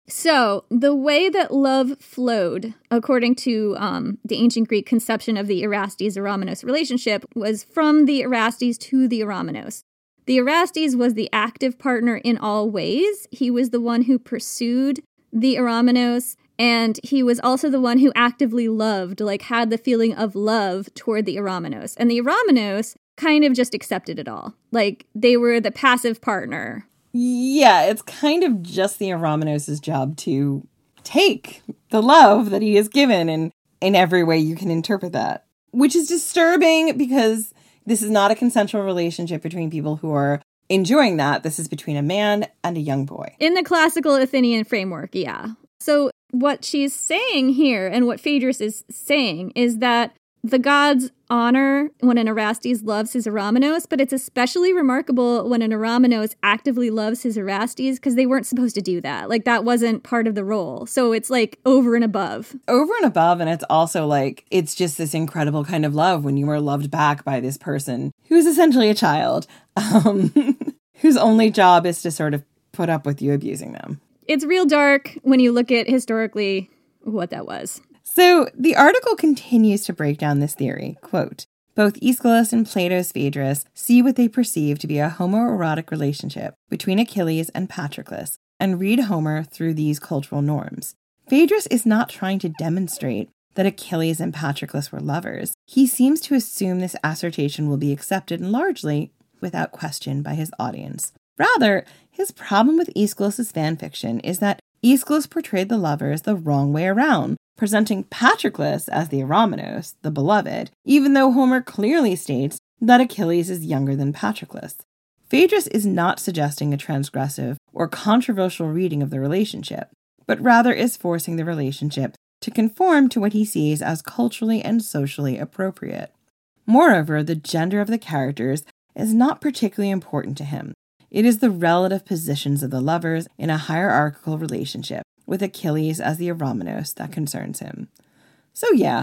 So the way that love flowed, according to um, the ancient Greek conception of the Erastes-Eromenos relationship, was from the Erastes to the Eromenos. The Erastes was the active partner in all ways. He was the one who pursued the Eromenos, and he was also the one who actively loved, like had the feeling of love toward the Eromenos. And the Eromenos kind of just accepted it all. Like, they were the passive partner. Yeah, it's kind of just the Eromenos' job to take the love that he is given, and in every way you can interpret that. Which is disturbing because this is not a consensual relationship between people who are enjoying that. This is between a man and a young boy. In the classical Athenian framework, yeah. So what she's saying here, and what Phaedrus is saying, is that the gods honor when an Erastes loves his Eromenos, but it's especially remarkable when an Eromenos actively loves his Erastes, because they weren't supposed to do that. Like, that wasn't part of the role. So it's like over and above. Over and above, and it's also like, it's just this incredible kind of love when you are loved back by this person who's essentially a child, um, whose only job is to sort of put up with you abusing them. It's real dark when you look at historically what that was. So the article continues to break down this theory. Quote, both Aeschylus and Plato's Phaedrus see what they perceive to be a homoerotic relationship between Achilles and Patroclus, and read Homer through these cultural norms. Phaedrus is not trying to demonstrate that Achilles and Patroclus were lovers. He seems to assume this assertion will be accepted largely without question by his audience. Rather, his problem with Aeschylus' fanfiction is that Aeschylus portrayed the lovers the wrong way around, presenting Patroclus as the Eromenos, the beloved, even though Homer clearly states that Achilles is younger than Patroclus. Phaedrus is not suggesting a transgressive or controversial reading of the relationship, but rather is forcing the relationship to conform to what he sees as culturally and socially appropriate. Moreover, the gender of the characters is not particularly important to him. It is the relative positions of the lovers in a hierarchical relationship, with Achilles as the Eromenos, that concerns him. So yeah,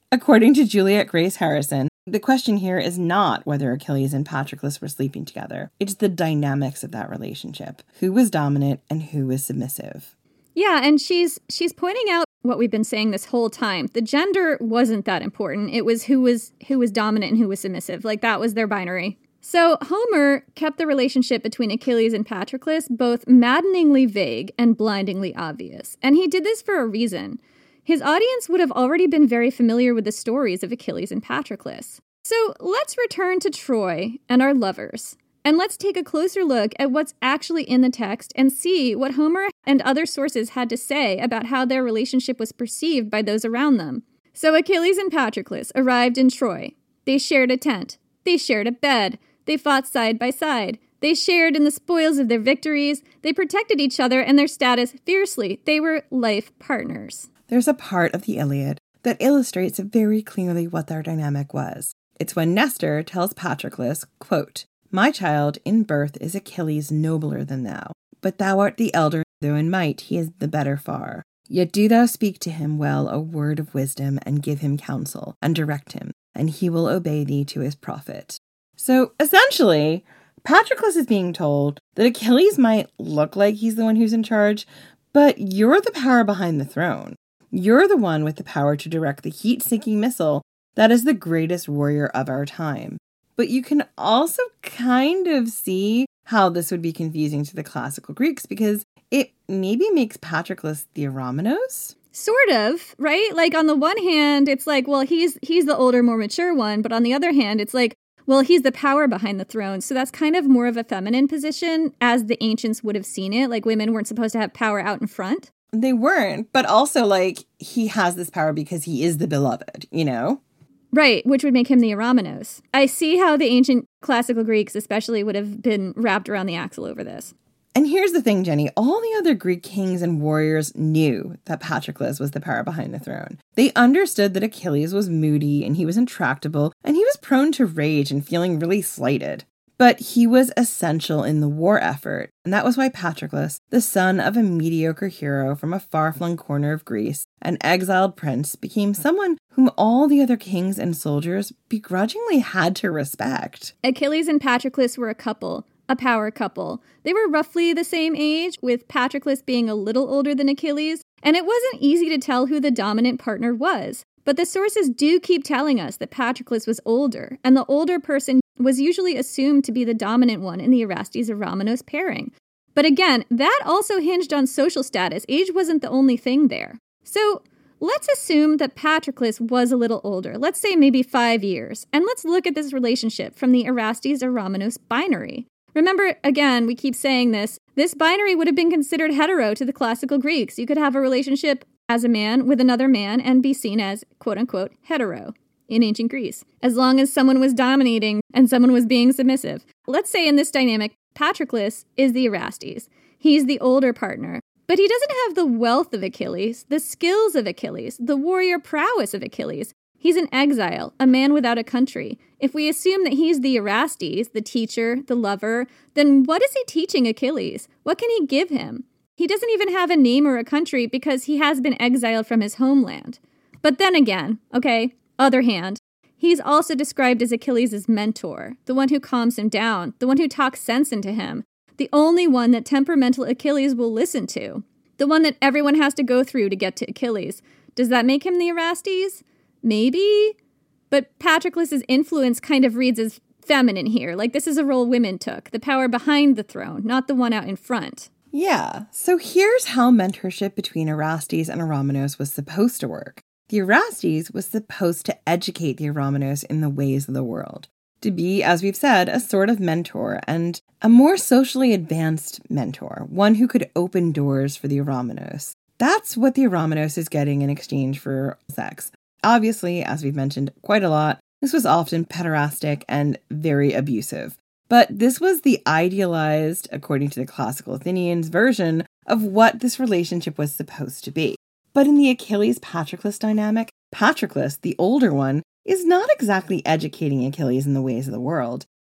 According to Juliet Grace Harrison, the question here is not whether Achilles and Patroclus were sleeping together. It's the dynamics of that relationship. Who was dominant and who was submissive? Yeah, and she's she's pointing out what we've been saying this whole time. The gender wasn't that important. It was who was who was dominant and who was submissive. Like, that was their binary. So Homer kept the relationship between Achilles and Patroclus both maddeningly vague and blindingly obvious. And he did this for a reason. His audience would have already been very familiar with the stories of Achilles and Patroclus. So let's return to Troy and our lovers. And let's take a closer look at what's actually in the text and see what Homer and other sources had to say about how their relationship was perceived by those around them. So Achilles and Patroclus arrived in Troy. They shared a tent. They shared a bed. They fought side by side. They shared in the spoils of their victories. They protected each other and their status fiercely. They were life partners. There's a part of the Iliad that illustrates very clearly what their dynamic was. It's when Nestor tells Patroclus, quote, "My child, in birth is Achilles nobler than thou, but thou art the elder, though in might he is the better far. Yet do thou speak to him well a word of wisdom, and give him counsel, and direct him, and he will obey thee to his profit." So essentially, Patroclus is being told that Achilles might look like he's the one who's in charge, but you're the power behind the throne. You're the one with the power to direct the heat-seeking missile that is the greatest warrior of our time. But you can also kind of see how this would be confusing to the classical Greeks, because it maybe makes Patroclus the Eromenos? Sort of, right? Like, on the one hand, it's like, well, he's he's the older, more mature one. But on the other hand, it's like, well, he's the power behind the throne. So that's kind of more of a feminine position, as the ancients would have seen it. Like, women weren't supposed to have power out in front. They weren't, but also, like, he has this power because he is the beloved, you know? Right, which would make him the Eromenos. I see how the ancient classical Greeks especially would have been wrapped around the axle over this. And here's the thing, Jenny. All the other Greek kings and warriors knew that Patroclus was the power behind the throne. They understood that Achilles was moody and he was intractable, and he was prone to rage and feeling really slighted. But he was essential in the war effort, and that was why Patroclus, the son of a mediocre hero from a far-flung corner of Greece, an exiled prince, became someone whom all the other kings and soldiers begrudgingly had to respect. Achilles and Patroclus were a couple, a power couple. They were roughly the same age, with Patroclus being a little older than Achilles, and it wasn't easy to tell who the dominant partner was. But the sources do keep telling us that Patroclus was older, and the older person was usually assumed to be the dominant one in the Erastes-Eromenos pairing. But again, that also hinged on social status. Age wasn't the only thing there. So let's assume that Patroclus was a little older, let's say maybe five years, and let's look at this relationship from the Erastes-Eromenos binary. Remember, again, we keep saying this, this binary would have been considered hetero to the classical Greeks. You could have a relationship as a man with another man and be seen as, quote-unquote, hetero in ancient Greece, as long as someone was dominating and someone was being submissive. Let's say in this dynamic, Patroclus is the Erastes. He's the older partner, but he doesn't have the wealth of Achilles, the skills of Achilles, the warrior prowess of Achilles. He's an exile, a man without a country. If we assume that he's the Erastes, the teacher, the lover, then what is he teaching Achilles? What can he give him? He doesn't even have a name or a country because he has been exiled from his homeland. But then again, okay, other hand, he's also described as Achilles' mentor, the one who calms him down, the one who talks sense into him, the only one that temperamental Achilles will listen to, the one that everyone has to go through to get to Achilles. Does that make him the Erastes? Maybe? But Patroclus' influence kind of reads as feminine here, like this is a role women took, the power behind the throne, not the one out in front. Yeah, so here's how mentorship between Erastes and Eromenos was supposed to work. The Erastes was supposed to educate the Eromenos in the ways of the world, to be, as we've said, a sort of mentor and a more socially advanced mentor, one who could open doors for the Eromenos. That's what the Eromenos is getting in exchange for sex. Obviously, as we've mentioned quite a lot, this was often pederastic and very abusive. But this was the idealized, according to the classical Athenians, version of what this relationship was supposed to be. But in the Achilles-Patroclus dynamic, Patroclus, the older one, is not exactly educating Achilles in the ways of the world.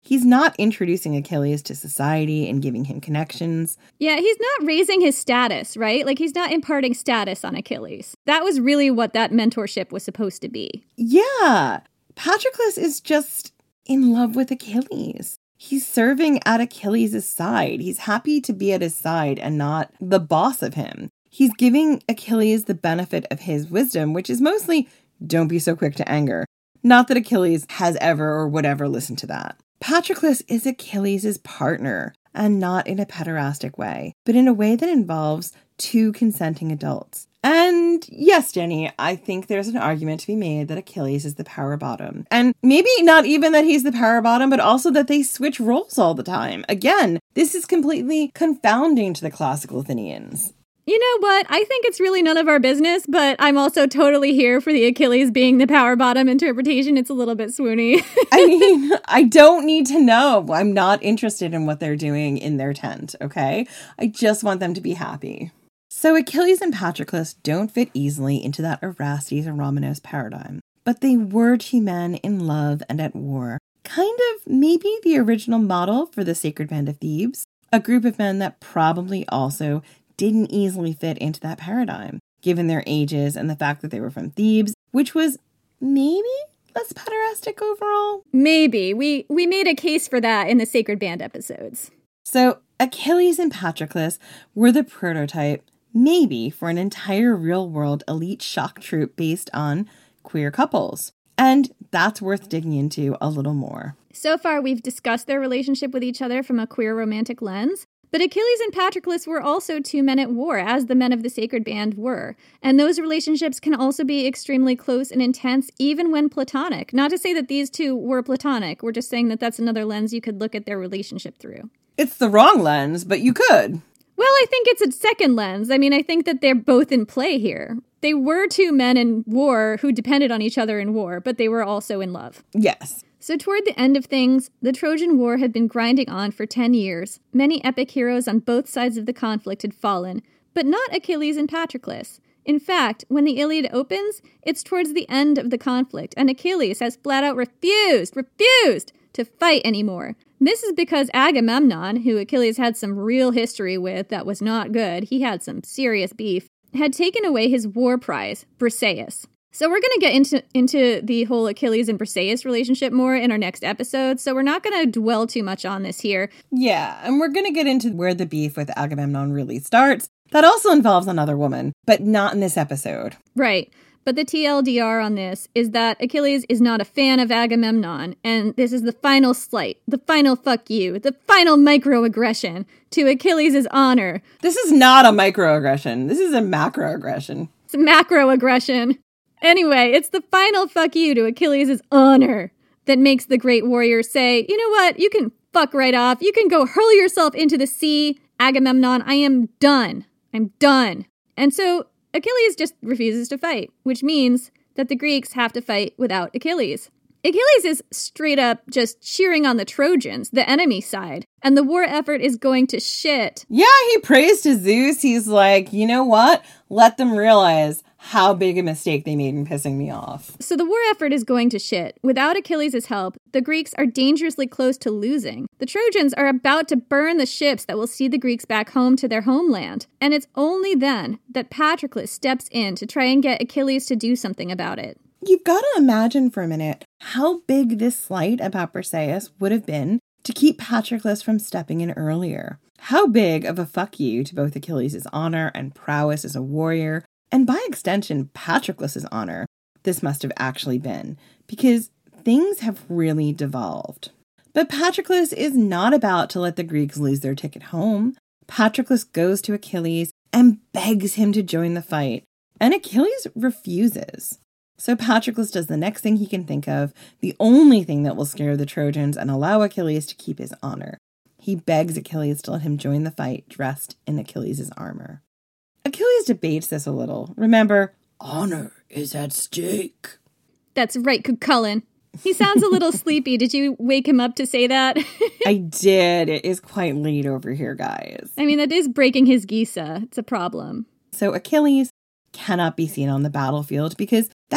He's not introducing Achilles to society and giving him connections. Yeah, he's not raising his status, right? Like, he's not imparting status on Achilles. That was really what that mentorship was supposed to be. Yeah. Patroclus is just in love with Achilles. He's serving at Achilles' side. He's happy to be at his side and not the boss of him. He's giving Achilles the benefit of his wisdom, which is mostly, don't be so quick to anger. Not that Achilles has ever or would ever listen to that. Patroclus is Achilles' partner, and not in a pederastic way, but in a way that involves two consenting adults. And yes, Jenny, I think there's an argument to be made that Achilles is the power bottom. And maybe not even that he's the power bottom, but also that they switch roles all the time. Again, this is completely confounding to the classical Athenians. You know what? I think it's really none of our business, but I'm also totally here for the Achilles being the power bottom interpretation. It's a little bit swoony. I mean, I don't need to know. I'm not interested in what they're doing in their tent, okay? I just want them to be happy. So Achilles and Patroclus don't fit easily into that Erastes and Romanos paradigm, but they were two men in love and at war. Kind of maybe the original model for the Sacred Band of Thebes, a group of men that probably also didn't easily fit into that paradigm, given their ages and the fact that they were from Thebes, which was maybe less pederastic overall. Maybe. We we made a case for that in the Sacred Band episodes. So Achilles and Patroclus were the prototype, maybe, for an entire real-world elite shock troupe based on queer couples. And that's worth digging into a little more. So far, we've discussed their relationship with each other from a queer romantic lens. But Achilles and Patroclus were also two men at war, as the men of the Sacred Band were. And those relationships can also be extremely close and intense, even when platonic. Not to say that these two were platonic. We're just saying that that's another lens you could look at their relationship through. It's the wrong lens, but you could. Well, I think it's a second lens. I mean, I think that they're both in play here. They were two men in war who depended on each other in war, but they were also in love. Yes. So toward the end of things, the Trojan War had been grinding on for ten years. Many epic heroes on both sides of the conflict had fallen, but not Achilles and Patroclus. In fact, when the Iliad opens, it's towards the end of the conflict, and Achilles has flat out refused, refused to fight anymore. This is because Agamemnon, who Achilles had some real history with that was not good, he had some serious beef, had taken away his war prize, Briseis. So we're going to get into into the whole Achilles and Briseis relationship more in our next episode, so we're not going to dwell too much on this here. Yeah, and we're going to get into where the beef with Agamemnon really starts. That also involves another woman, but not in this episode. Right. But the T L D R on this is that Achilles is not a fan of Agamemnon, and this is the final slight, the final fuck you, the final microaggression to Achilles' honor. This is not a microaggression. This is a macroaggression. It's a macroaggression. Anyway, it's the final fuck you to Achilles' honor that makes the great warrior say, you know what, you can fuck right off. You can go hurl yourself into the sea. Agamemnon, I am done. I'm done. And so Achilles just refuses to fight, which means that the Greeks have to fight without Achilles. Achilles is straight up just cheering on the Trojans, the enemy side, and the war effort is going to shit. Yeah, he prays to Zeus. He's like, you know what? Let them realize how big a mistake they made in pissing me off. So the war effort is going to shit. Without Achilles' help, the Greeks are dangerously close to losing. The Trojans are about to burn the ships that will see the Greeks back home to their homeland. And it's only then that Patroclus steps in to try and get Achilles to do something about it. You've got to imagine for a minute how big this slight about Briseis would have been to keep Patroclus from stepping in earlier. How big of a fuck you to both Achilles' honor and prowess as a warrior, and by extension, Patroclus' honor, this must have actually been, because things have really devolved. But Patroclus is not about to let the Greeks lose their ticket home. Patroclus goes to Achilles and begs him to join the fight, and Achilles refuses. So Patroclus does the next thing he can think of, the only thing that will scare the Trojans and allow Achilles to keep his honor. He begs Achilles to let him join the fight dressed in Achilles' armor. Achilles debates this a little. Remember, honor is at stake. That's right, Cucullin. He sounds a little sleepy. Did you wake him up to say that? I did. It is quite late over here, guys. I mean, that is breaking his Gisa. It's a problem. So Achilles cannot be seen on the battlefield because that would mean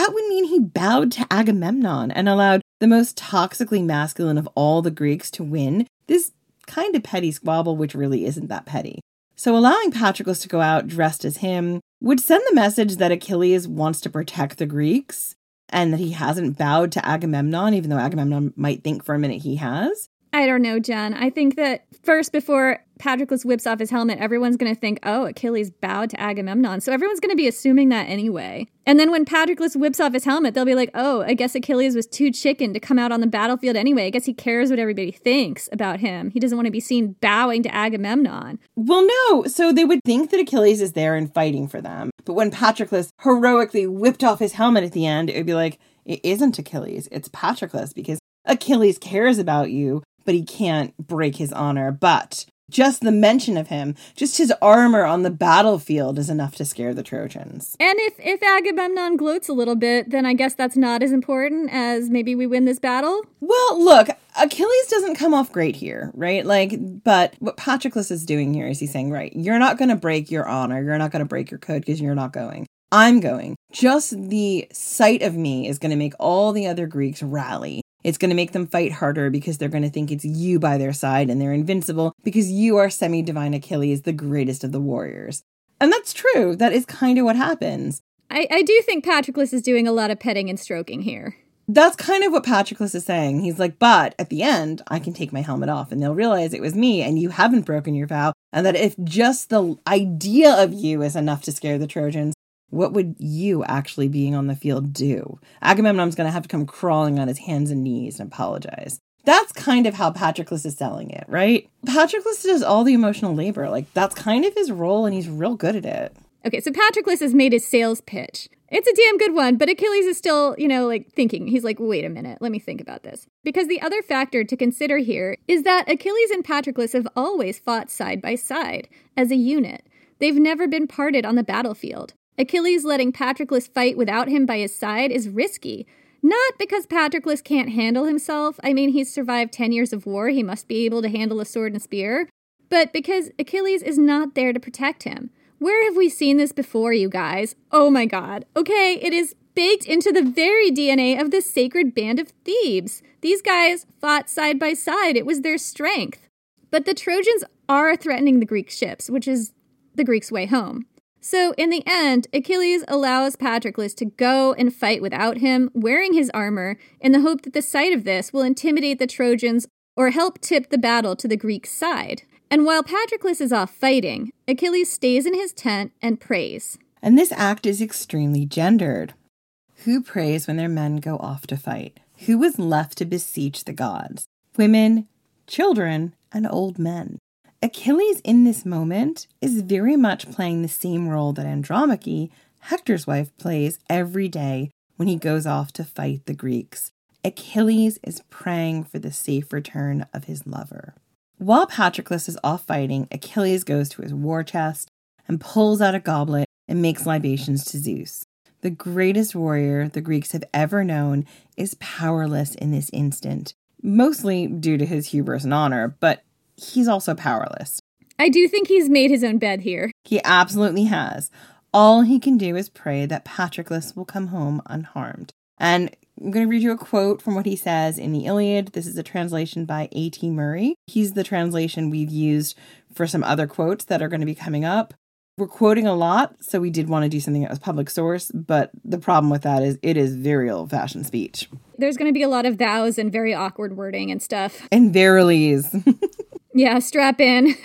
mean he bowed to Agamemnon and allowed the most toxically masculine of all the Greeks to win this kind of petty squabble, which really isn't that petty. So allowing Patroclus to go out dressed as him would send the message that Achilles wants to protect the Greeks and that he hasn't bowed to Agamemnon, even though Agamemnon might think for a minute he has. I don't know, Jen. I think that first, before Patroclus whips off his helmet, everyone's going to think, oh, Achilles bowed to Agamemnon. So everyone's going to be assuming that anyway. And then when Patroclus whips off his helmet, they'll be like, oh, I guess Achilles was too chicken to come out on the battlefield anyway. I guess he cares what everybody thinks about him. He doesn't want to be seen bowing to Agamemnon. Well, no. So they would think that Achilles is there and fighting for them. But when Patroclus heroically whipped off his helmet at the end, it would be like, it isn't Achilles, it's Patroclus, because Achilles cares about you, but he can't break his honor. But just the mention of him, just his armor on the battlefield is enough to scare the Trojans. And if, if Agamemnon gloats a little bit, then I guess that's not as important as maybe we win this battle? Well, look, Achilles doesn't come off great here, right? Like, but what Patroclus is doing here is he's saying, right, you're not going to break your honor. You're not going to break your code because you're not going. I'm going. Just the sight of me is going to make all the other Greeks rally. It's going to make them fight harder because they're going to think it's you by their side and they're invincible because you are semi-divine Achilles, the greatest of the warriors. And that's true. That is kind of what happens. I, I do think Patroclus is doing a lot of petting and stroking here. That's kind of what Patroclus is saying. He's like, but at the end, I can take my helmet off and they'll realize it was me and you haven't broken your vow. And that if just the idea of you is enough to scare the Trojans, what would you actually being on the field do? Agamemnon's going to have to come crawling on his hands and knees and apologize. That's kind of how Patroclus is selling it, right? Patroclus does all the emotional labor. Like, that's kind of his role, and he's real good at it. Okay, so Patroclus has made his sales pitch. It's a damn good one, but Achilles is still, you know, like thinking. He's like, wait a minute, let me think about this. Because the other factor to consider here is that Achilles and Patroclus have always fought side by side as a unit. They've never been parted on the battlefield. Achilles letting Patroclus fight without him by his side is risky. Not because Patroclus can't handle himself. I mean, he's survived ten years of war. He must be able to handle a sword and spear. But because Achilles is not there to protect him. Where have we seen this before, you guys? Oh my god. Okay, it is baked into the very D N A of the sacred band of Thebes. These guys fought side by side. It was their strength. But the Trojans are threatening the Greek ships, which is the Greeks' way home. So in the end, Achilles allows Patroclus to go and fight without him, wearing his armor, in the hope that the sight of this will intimidate the Trojans or help tip the battle to the Greek side. And while Patroclus is off fighting, Achilles stays in his tent and prays. And this act is extremely gendered. Who prays when their men go off to fight? Who is left to beseech the gods? Women, children, and old men. Achilles in this moment is very much playing the same role that Andromache, Hector's wife, plays every day when he goes off to fight the Greeks. Achilles is praying for the safe return of his lover. While Patroclus is off fighting, Achilles goes to his war chest and pulls out a goblet and makes libations to Zeus. The greatest warrior the Greeks have ever known is powerless in this instant, mostly due to his hubris and honor, but he's also powerless. I do think he's made his own bed here. He absolutely has. All he can do is pray that Patroclus will come home unharmed. And I'm going to read you a quote from what he says in the Iliad. This is a translation by A T Murray. He's the translation we've used for some other quotes that are going to be coming up. We're quoting a lot, so we did want to do something that was public source, but the problem with that is it is very old-fashioned speech. There's going to be a lot of thous and very awkward wording and stuff. And verilies. Yeah, strap in.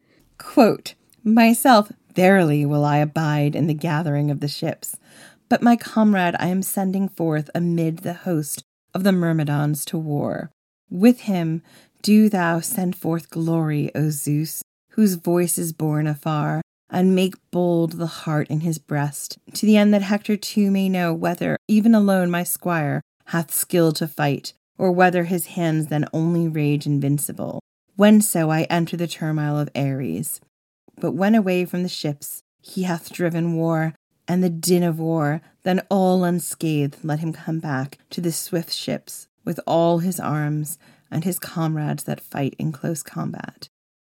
Quote, myself, verily will I abide in the gathering of the ships, but my comrade I am sending forth amid the host of the Myrmidons to war. With him do thou send forth glory, O Zeus, whose voice is borne afar, and make bold the heart in his breast, to the end that Hector too may know whether, even alone my squire, hath skill to fight, or whether his hands then only rage invincible. When so I enter the turmoil of Ares. But when away from the ships he hath driven war, and the din of war, then all unscathed let him come back to the swift ships, with all his arms, and his comrades that fight in close combat.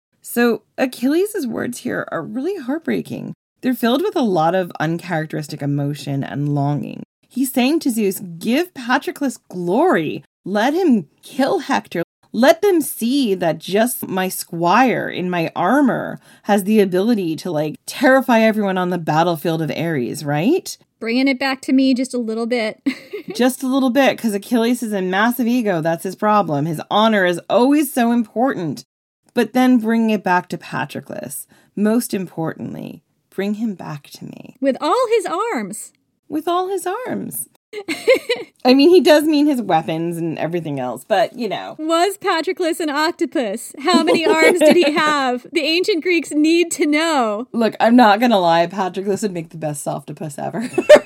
So Achilles' words here are really heartbreaking. They're filled with a lot of uncharacteristic emotion and longing. He's saying to Zeus, give Patroclus glory. Let him kill Hector. Let them see that just my squire in my armor has the ability to, like, terrify everyone on the battlefield of Ares, right? Bringing it back to me just a little bit. Just a little bit, because Achilles is a massive ego. That's his problem. His honor is always so important. But then bring it back to Patroclus. Most importantly, bring him back to me. With all his arms. With all his arms. I mean, he does mean his weapons and everything else, but, you know. Was Patroclus an octopus? How many arms did he have? The ancient Greeks need to know. Look, I'm not gonna lie, Patroclus would make the best softopus ever.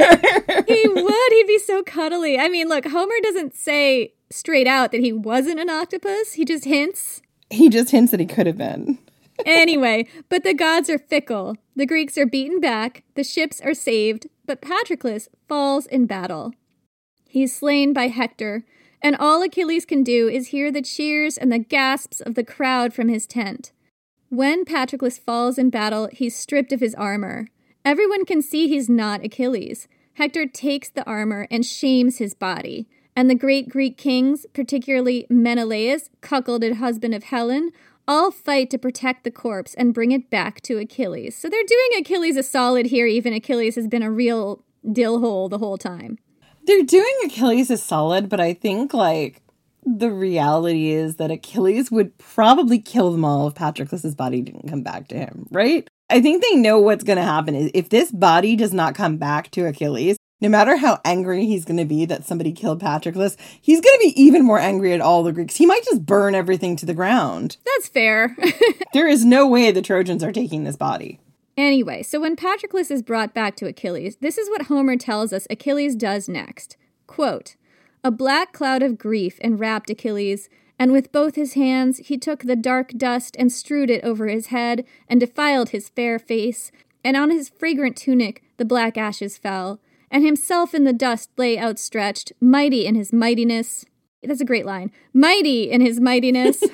He would. He'd be so cuddly. I mean, look, Homer doesn't say straight out that he wasn't an octopus. He just hints. He just hints that he could have been. Anyway, but the gods are fickle. The Greeks are beaten back, the ships are saved, but Patroclus falls in battle. He's slain by Hector, and all Achilles can do is hear the cheers and the gasps of the crowd from his tent. When Patroclus falls in battle, he's stripped of his armor. Everyone can see he's not Achilles. Hector takes the armor and shames his body, and the great Greek kings, particularly Menelaus, cuckolded husband of Helen, all fight to protect the corpse and bring it back to Achilles. So they're doing Achilles a solid here, even Achilles has been a real dill hole the whole time. They're doing Achilles a solid, but I think, like, the reality is that Achilles would probably kill them all if Patroclus's body didn't come back to him, right? I think they know what's going to happen. If this body does not come back to Achilles, no matter how angry he's going to be that somebody killed Patroclus, he's going to be even more angry at all the Greeks. He might just burn everything to the ground. That's fair. There is no way the Trojans are taking this body. Anyway, so when Patroclus is brought back to Achilles, this is what Homer tells us Achilles does next. Quote, "A black cloud of grief enwrapped Achilles, and with both his hands he took the dark dust and strewed it over his head, and defiled his fair face, and on his fragrant tunic the black ashes fell. And himself in the dust lay outstretched, mighty in his mightiness." That's a great line. Mighty in his mightiness.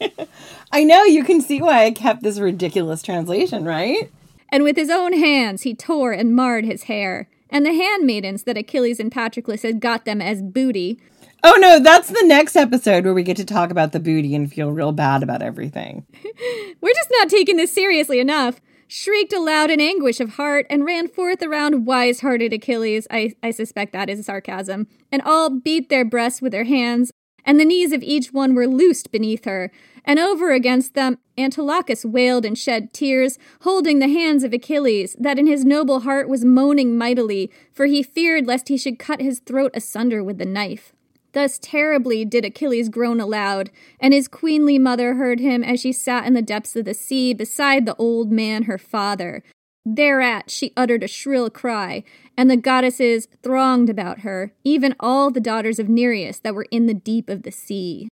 I know, you can see why I kept this ridiculous translation, right? "And with his own hands he tore and marred his hair. And the handmaidens that Achilles and Patroclus had got them as booty." Oh no, that's the next episode where we get to talk about the booty and feel real bad about everything. We're just not taking this seriously enough. "Shrieked aloud in anguish of heart, and ran forth around wise-hearted Achilles," I, I suspect that is sarcasm, "and all beat their breasts with their hands, and the knees of each one were loosed beneath her. And over against them Antilochus wailed and shed tears, holding the hands of Achilles, that in his noble heart was moaning mightily, for he feared lest he should cut his throat asunder with the knife. Thus terribly did Achilles groan aloud, and his queenly mother heard him as she sat in the depths of the sea beside the old man her father. Thereat she uttered a shrill cry, and the goddesses thronged about her, even all the daughters of Nereus that were in the deep of the sea."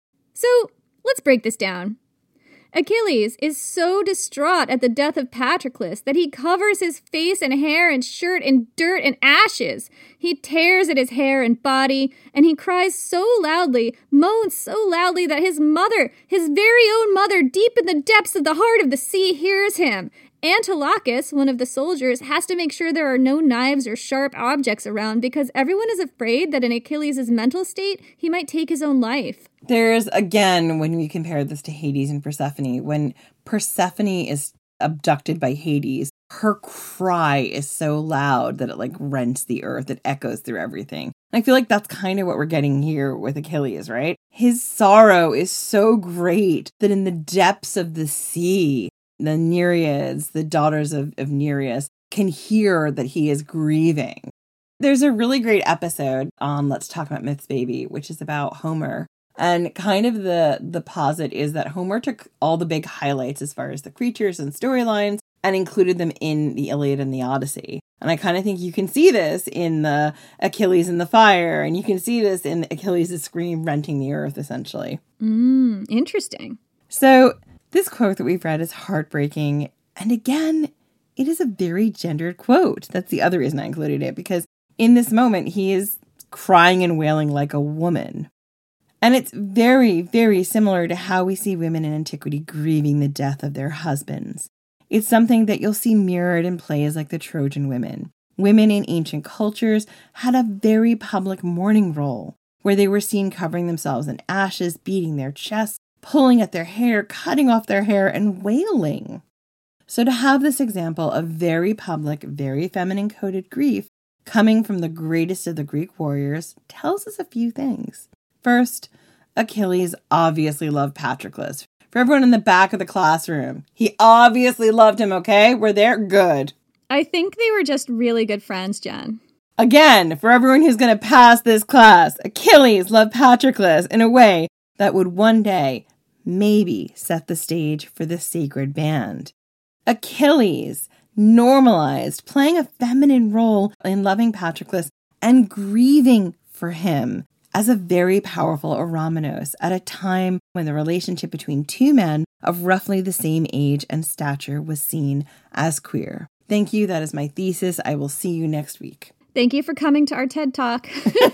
So, let's break this down. Achilles is so distraught at the death of Patroclus that he covers his face and hair and shirt in dirt and ashes. He tears at his hair and body, and he cries so loudly, moans so loudly that his mother, his very own mother, deep in the depths of the heart of the sea, hears him. Antilochus, one of the soldiers, has to make sure there are no knives or sharp objects around because everyone is afraid that in Achilles' mental state, he might take his own life. There's, again, when we compare this to Hades and Persephone, when Persephone is abducted by Hades, her cry is so loud that it, like, rents the earth. It echoes through everything. I feel like that's kind of what we're getting here with Achilles, right? His sorrow is so great that in the depths of the sea, the Nereids, the daughters of, of Nereus, can hear that he is grieving. There's a really great episode on Let's Talk About Myths, Baby, which is about Homer. And kind of the, the posit is that Homer took all the big highlights as far as the creatures and storylines and included them in the Iliad and the Odyssey. And I kind of think you can see this in the Achilles in the fire, and you can see this in Achilles' scream renting the earth, essentially. Mm, interesting. So this quote that we've read is heartbreaking. And again, it is a very gendered quote. That's the other reason I included it, because in this moment, he is crying and wailing like a woman. And it's very, very similar to how we see women in antiquity grieving the death of their husbands. It's something that you'll see mirrored in plays like the Trojan Women. Women in ancient cultures had a very public mourning role, where they were seen covering themselves in ashes, beating their chests, pulling at their hair, cutting off their hair, and wailing. So to have this example of very public, very feminine-coded grief coming from the greatest of the Greek warriors tells us a few things. First, Achilles obviously loved Patroclus. For everyone in the back of the classroom, he obviously loved him, okay? We're there, good. I think they were just really good friends, Jen. Again, for everyone who's going to pass this class, Achilles loved Patroclus in a way that would one day maybe set the stage for the sacred band. Achilles normalized playing a feminine role in loving Patroclus and grieving for him as a very powerful Eromenos at a time when the relationship between two men of roughly the same age and stature was seen as queer. Thank you. That is my thesis. I will see you next week. Thank you for coming to our TED Talk.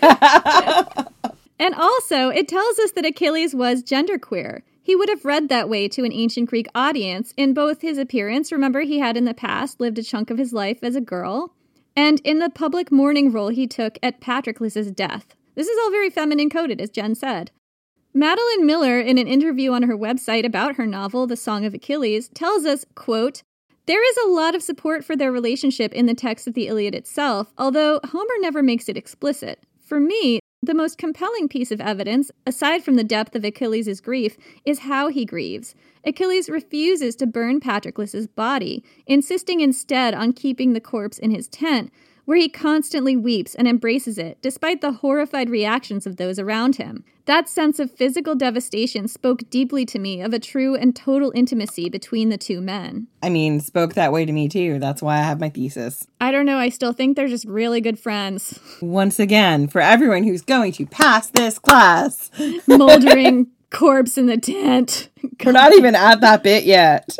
And also, it tells us that Achilles was genderqueer. He would have read that way to an ancient Greek audience in both his appearance, remember he had in the past lived a chunk of his life as a girl, and in the public mourning role he took at Patroclus' death. This is all very feminine coded, as Jen said. Madeline Miller, in an interview on her website about her novel, The Song of Achilles, tells us, quote, "There is a lot of support for their relationship in the text of the Iliad itself, although Homer never makes it explicit. For me, the most compelling piece of evidence, aside from the depth of Achilles' grief, is how he grieves. Achilles refuses to burn Patroclus' body, insisting instead on keeping the corpse in his tent, where he constantly weeps and embraces it, despite the horrified reactions of those around him. That sense of physical devastation spoke deeply to me of a true and total intimacy between the two men." I mean, spoke that way to me too. That's why I have my thesis. I don't know. I still think they're just really good friends. Once again, for everyone who's going to pass this class. Moldering corpse in the tent. We're not even at that bit yet.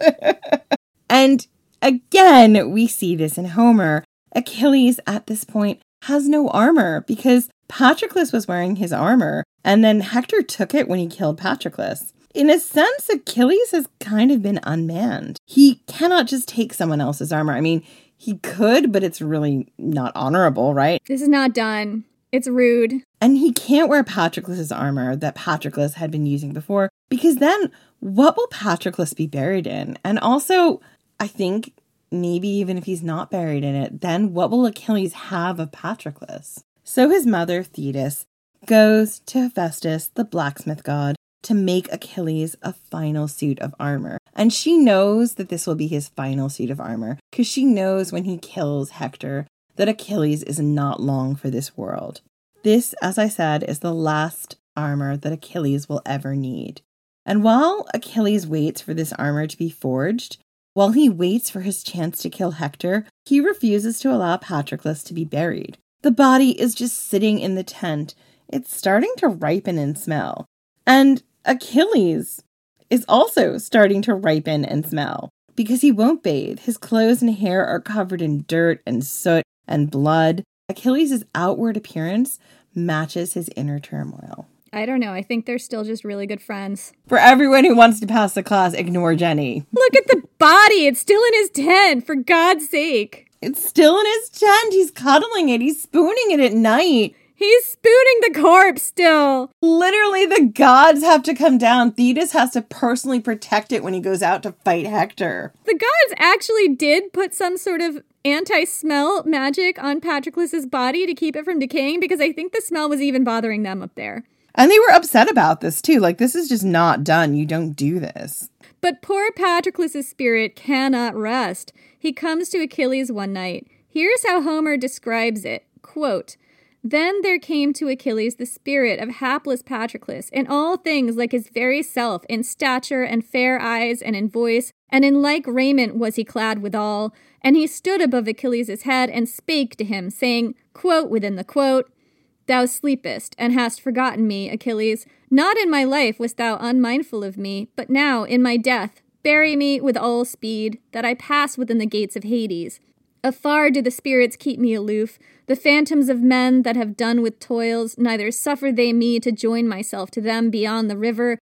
And again, we see this in Homer. Achilles, at this point, has no armor because Patroclus was wearing his armor, and then Hector took it when he killed Patroclus. In a sense, Achilles has kind of been unmanned. He cannot just take someone else's armor. I mean, he could, but it's really not honorable, right? This is not done. It's rude. And he can't wear Patroclus' armor that Patroclus had been using before, because then what will Patroclus be buried in? And also, I think maybe even if he's not buried in it, then what will Achilles have of Patroclus? So his mother, Thetis, goes to Hephaestus, the blacksmith god, to make Achilles a final suit of armor. And she knows that this will be his final suit of armor, because she knows when he kills Hector that Achilles is not long for this world. This, as I said, is the last armor that Achilles will ever need. And while Achilles waits for this armor to be forged, while he waits for his chance to kill Hector, he refuses to allow Patroclus to be buried. The body is just sitting in the tent. It's starting to ripen and smell. And Achilles is also starting to ripen and smell because he won't bathe. His clothes and hair are covered in dirt and soot and blood. Achilles' outward appearance matches his inner turmoil. I don't know. I think they're still just really good friends. For everyone who wants to pass the class, ignore Jenny. Look at the body. It's still in his tent, for God's sake. It's still in his tent. He's cuddling it. He's spooning it at night. He's spooning the corpse still. Literally, the gods have to come down. Thetis has to personally protect it when he goes out to fight Hector. The gods actually did put some sort of anti-smell magic on Patroclus' body to keep it from decaying, because I think the smell was even bothering them up there. And they were upset about this, too. Like, this is just not done. You don't do this. But poor Patroclus' spirit cannot rest. He comes to Achilles one night. Here's how Homer describes it. Quote, "Then there came to Achilles the spirit of hapless Patroclus, in all things like his very self, in stature and fair eyes and in voice, and in like raiment was he clad withal. And he stood above Achilles' head and spake to him, saying, quote within the quote, Thou sleepest, and hast forgotten me, Achilles. Not in my life wast thou unmindful of me, but now, in my death, bury me with all speed, that I pass within the gates of Hades. Afar do the spirits keep me aloof, the phantoms of men that have done with toils, neither suffer they me to join myself to them beyond the river,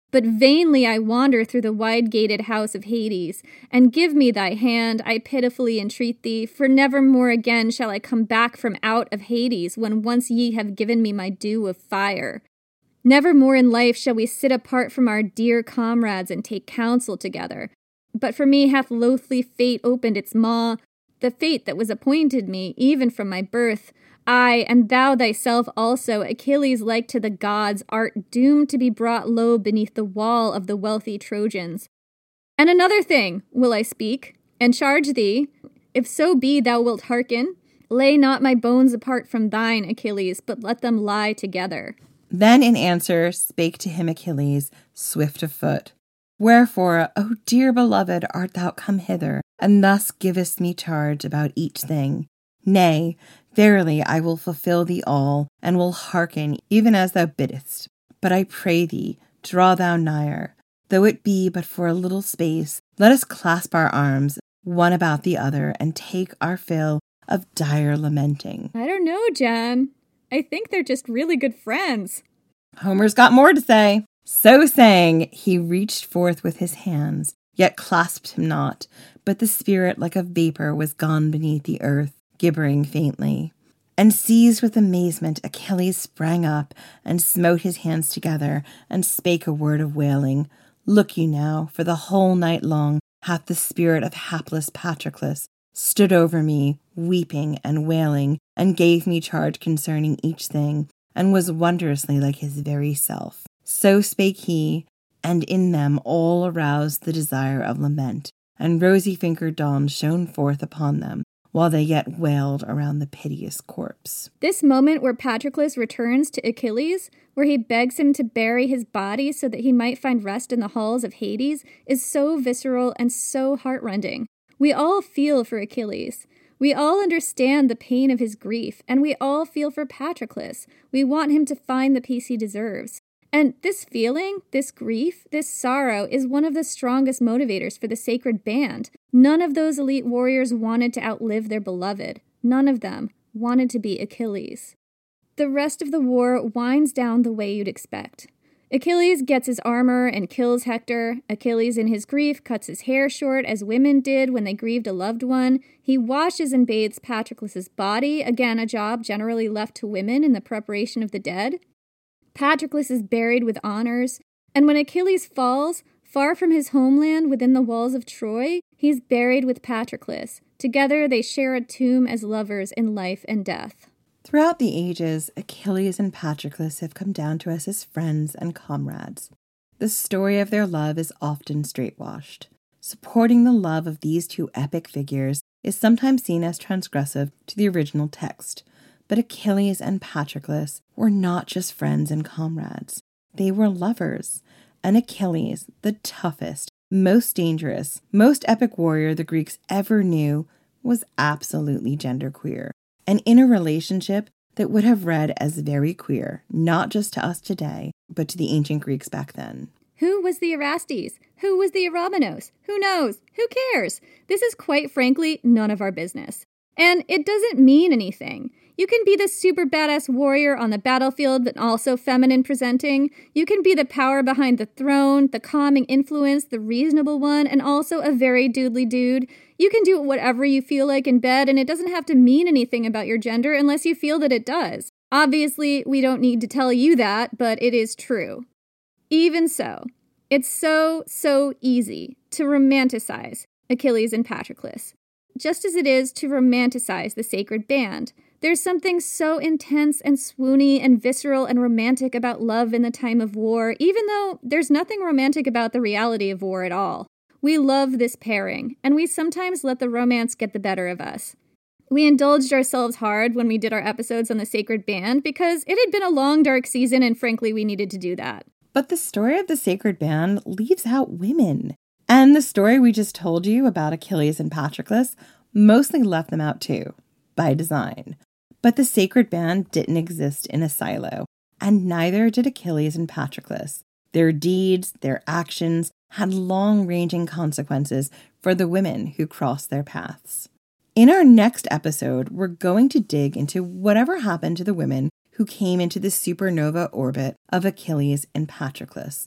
But vainly I wander through the wide-gated house of Hades, and give me thy hand, I pitifully entreat thee, for never more again shall I come back from out of Hades, when once ye have given me my due of fire. Never more in life shall we sit apart from our dear comrades and take counsel together. But for me hath loathly fate opened its maw, the fate that was appointed me, even from my birth. Ay, and thou thyself also, Achilles, like to the gods, art doomed to be brought low beneath the wall of the wealthy Trojans. And another thing will I speak, and charge thee, if so be thou wilt hearken, lay not my bones apart from thine, Achilles, but let them lie together. Then in answer spake to him Achilles, swift of foot. Wherefore, O dear beloved, art thou come hither, and thus givest me charge about each thing? Nay, verily I will fulfill thee all, and will hearken even as thou biddest. But I pray thee, draw thou nigher. Though it be but for a little space, let us clasp our arms, one about the other, and take our fill of dire lamenting. I don't know, Jen. I think they're just really good friends. Homer's got more to say. So saying, he reached forth with his hands, yet clasped him not, but the spirit like a vapor was gone beneath the earth, gibbering faintly. And seized with amazement, Achilles sprang up and smote his hands together and spake a word of wailing. Look you now, for the whole night long hath the spirit of hapless Patroclus stood over me, weeping and wailing, and gave me charge concerning each thing, and was wondrously like his very self. So spake he, and in them all aroused the desire of lament, and rosy-fingered dawn shone forth upon them, while they yet wailed around the piteous corpse. This moment where Patroclus returns to Achilles, where he begs him to bury his body so that he might find rest in the halls of Hades, is so visceral and so heartrending. We all feel for Achilles. We all understand the pain of his grief, and we all feel for Patroclus. We want him to find the peace he deserves. And this feeling, this grief, this sorrow is one of the strongest motivators for the sacred band. None of those elite warriors wanted to outlive their beloved. None of them wanted to be Achilles. The rest of the war winds down the way you'd expect. Achilles gets his armor and kills Hector. Achilles in his grief cuts his hair short as women did when they grieved a loved one. He washes and bathes Patroclus's body, again a job generally left to women in the preparation of the dead. Patroclus is buried with honors, and when Achilles falls, far from his homeland within the walls of Troy, he's buried with Patroclus. Together they share a tomb as lovers in life and death. Throughout the ages, Achilles and Patroclus have come down to us as friends and comrades. The story of their love is often straightwashed. Supporting the love of these two epic figures is sometimes seen as transgressive to the original text. But Achilles and Patroclus were not just friends and comrades. They were lovers. And Achilles, the toughest, most dangerous, most epic warrior the Greeks ever knew, was absolutely genderqueer. And in a relationship that would have read as very queer, not just to us today, but to the ancient Greeks back then. Who was the Erastes? Who was the Eromenos? Who knows? Who cares? This is quite frankly none of our business. And it doesn't mean anything. You can be the super badass warrior on the battlefield, but also feminine presenting. You can be the power behind the throne, the calming influence, the reasonable one, and also a very doodly dude. You can do whatever you feel like in bed, and it doesn't have to mean anything about your gender unless you feel that it does. Obviously, we don't need to tell you that, but it is true. Even so, it's so, so easy to romanticize Achilles and Patroclus, just as it is to romanticize the sacred band. There's something so intense and swoony and visceral and romantic about love in the time of war, even though there's nothing romantic about the reality of war at all. We love this pairing, and we sometimes let the romance get the better of us. We indulged ourselves hard when we did our episodes on the sacred band because it had been a long, dark season, and frankly, we needed to do that. But the story of the sacred band leaves out women. And the story we just told you about Achilles and Patroclus mostly left them out too, by design. But the sacred band didn't exist in a silo, and neither did Achilles and Patroclus. Their deeds, their actions, had long-ranging consequences for the women who crossed their paths. In our next episode, we're going to dig into whatever happened to the women who came into the supernova orbit of Achilles and Patroclus.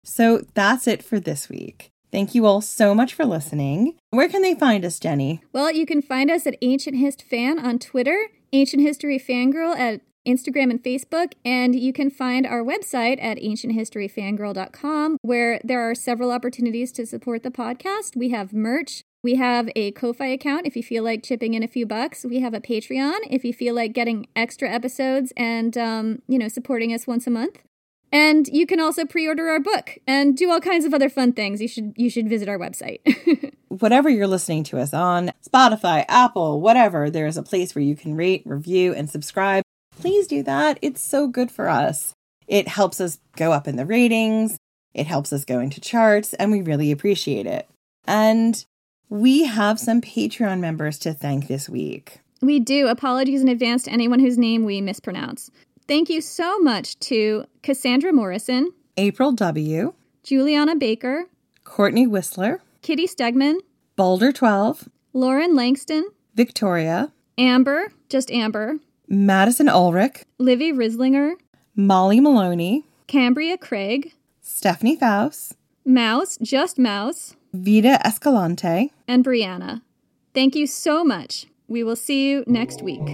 So that's it for this week. Thank you all so much for listening. Where can they find us, Jenny? Well, you can find us at Ancient Hist Fan on Twitter, Ancient History Fangirl at Instagram and Facebook, and you can find our website at ancient history fangirl dot com, where there are several opportunities to support the podcast. We have merch. We have a Ko-Fi account if you feel like chipping in a few bucks. We have a Patreon if you feel like getting extra episodes and, um, you know, supporting us once a month. And you can also pre-order our book and do all kinds of other fun things. You should you should visit our website. Whatever you're listening to us on, Spotify, Apple, whatever, there is a place where you can rate, review, and subscribe. Please do that. It's so good for us. It helps us go up in the ratings. It helps us go into charts, and we really appreciate it. And we have some Patreon members to thank this week. We do. Apologies in advance to anyone whose name we mispronounce. Thank you so much to Cassandra Morrison, April W., Juliana Baker, Courtney Whistler, Kitty Stegman, Boulder twelve, Lauren Langston, Victoria, Amber, just Amber, Madison Ulrich, Livy Rislinger, Molly Maloney, Cambria Craig, Stephanie Faust, Mouse, just Mouse, Vida Escalante, and Brianna. Thank you so much. We will see you next week.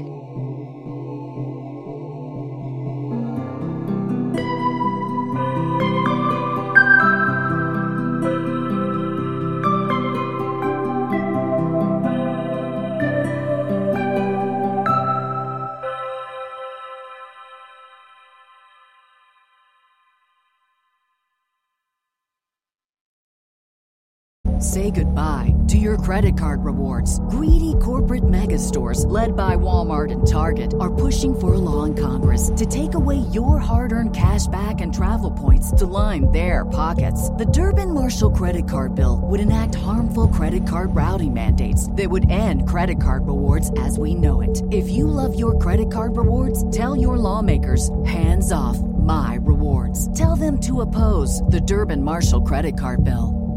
Say goodbye to your credit card rewards. Greedy corporate mega stores, led by Walmart and Target, are pushing for a law in Congress to take away your hard-earned cash back and travel points to line their pockets. The Durbin-Marshall credit card bill would enact harmful credit card routing mandates that would end credit card rewards as we know it. If you love your credit card rewards, tell your lawmakers, hands off my rewards. Tell them to oppose the Durbin-Marshall credit card bill.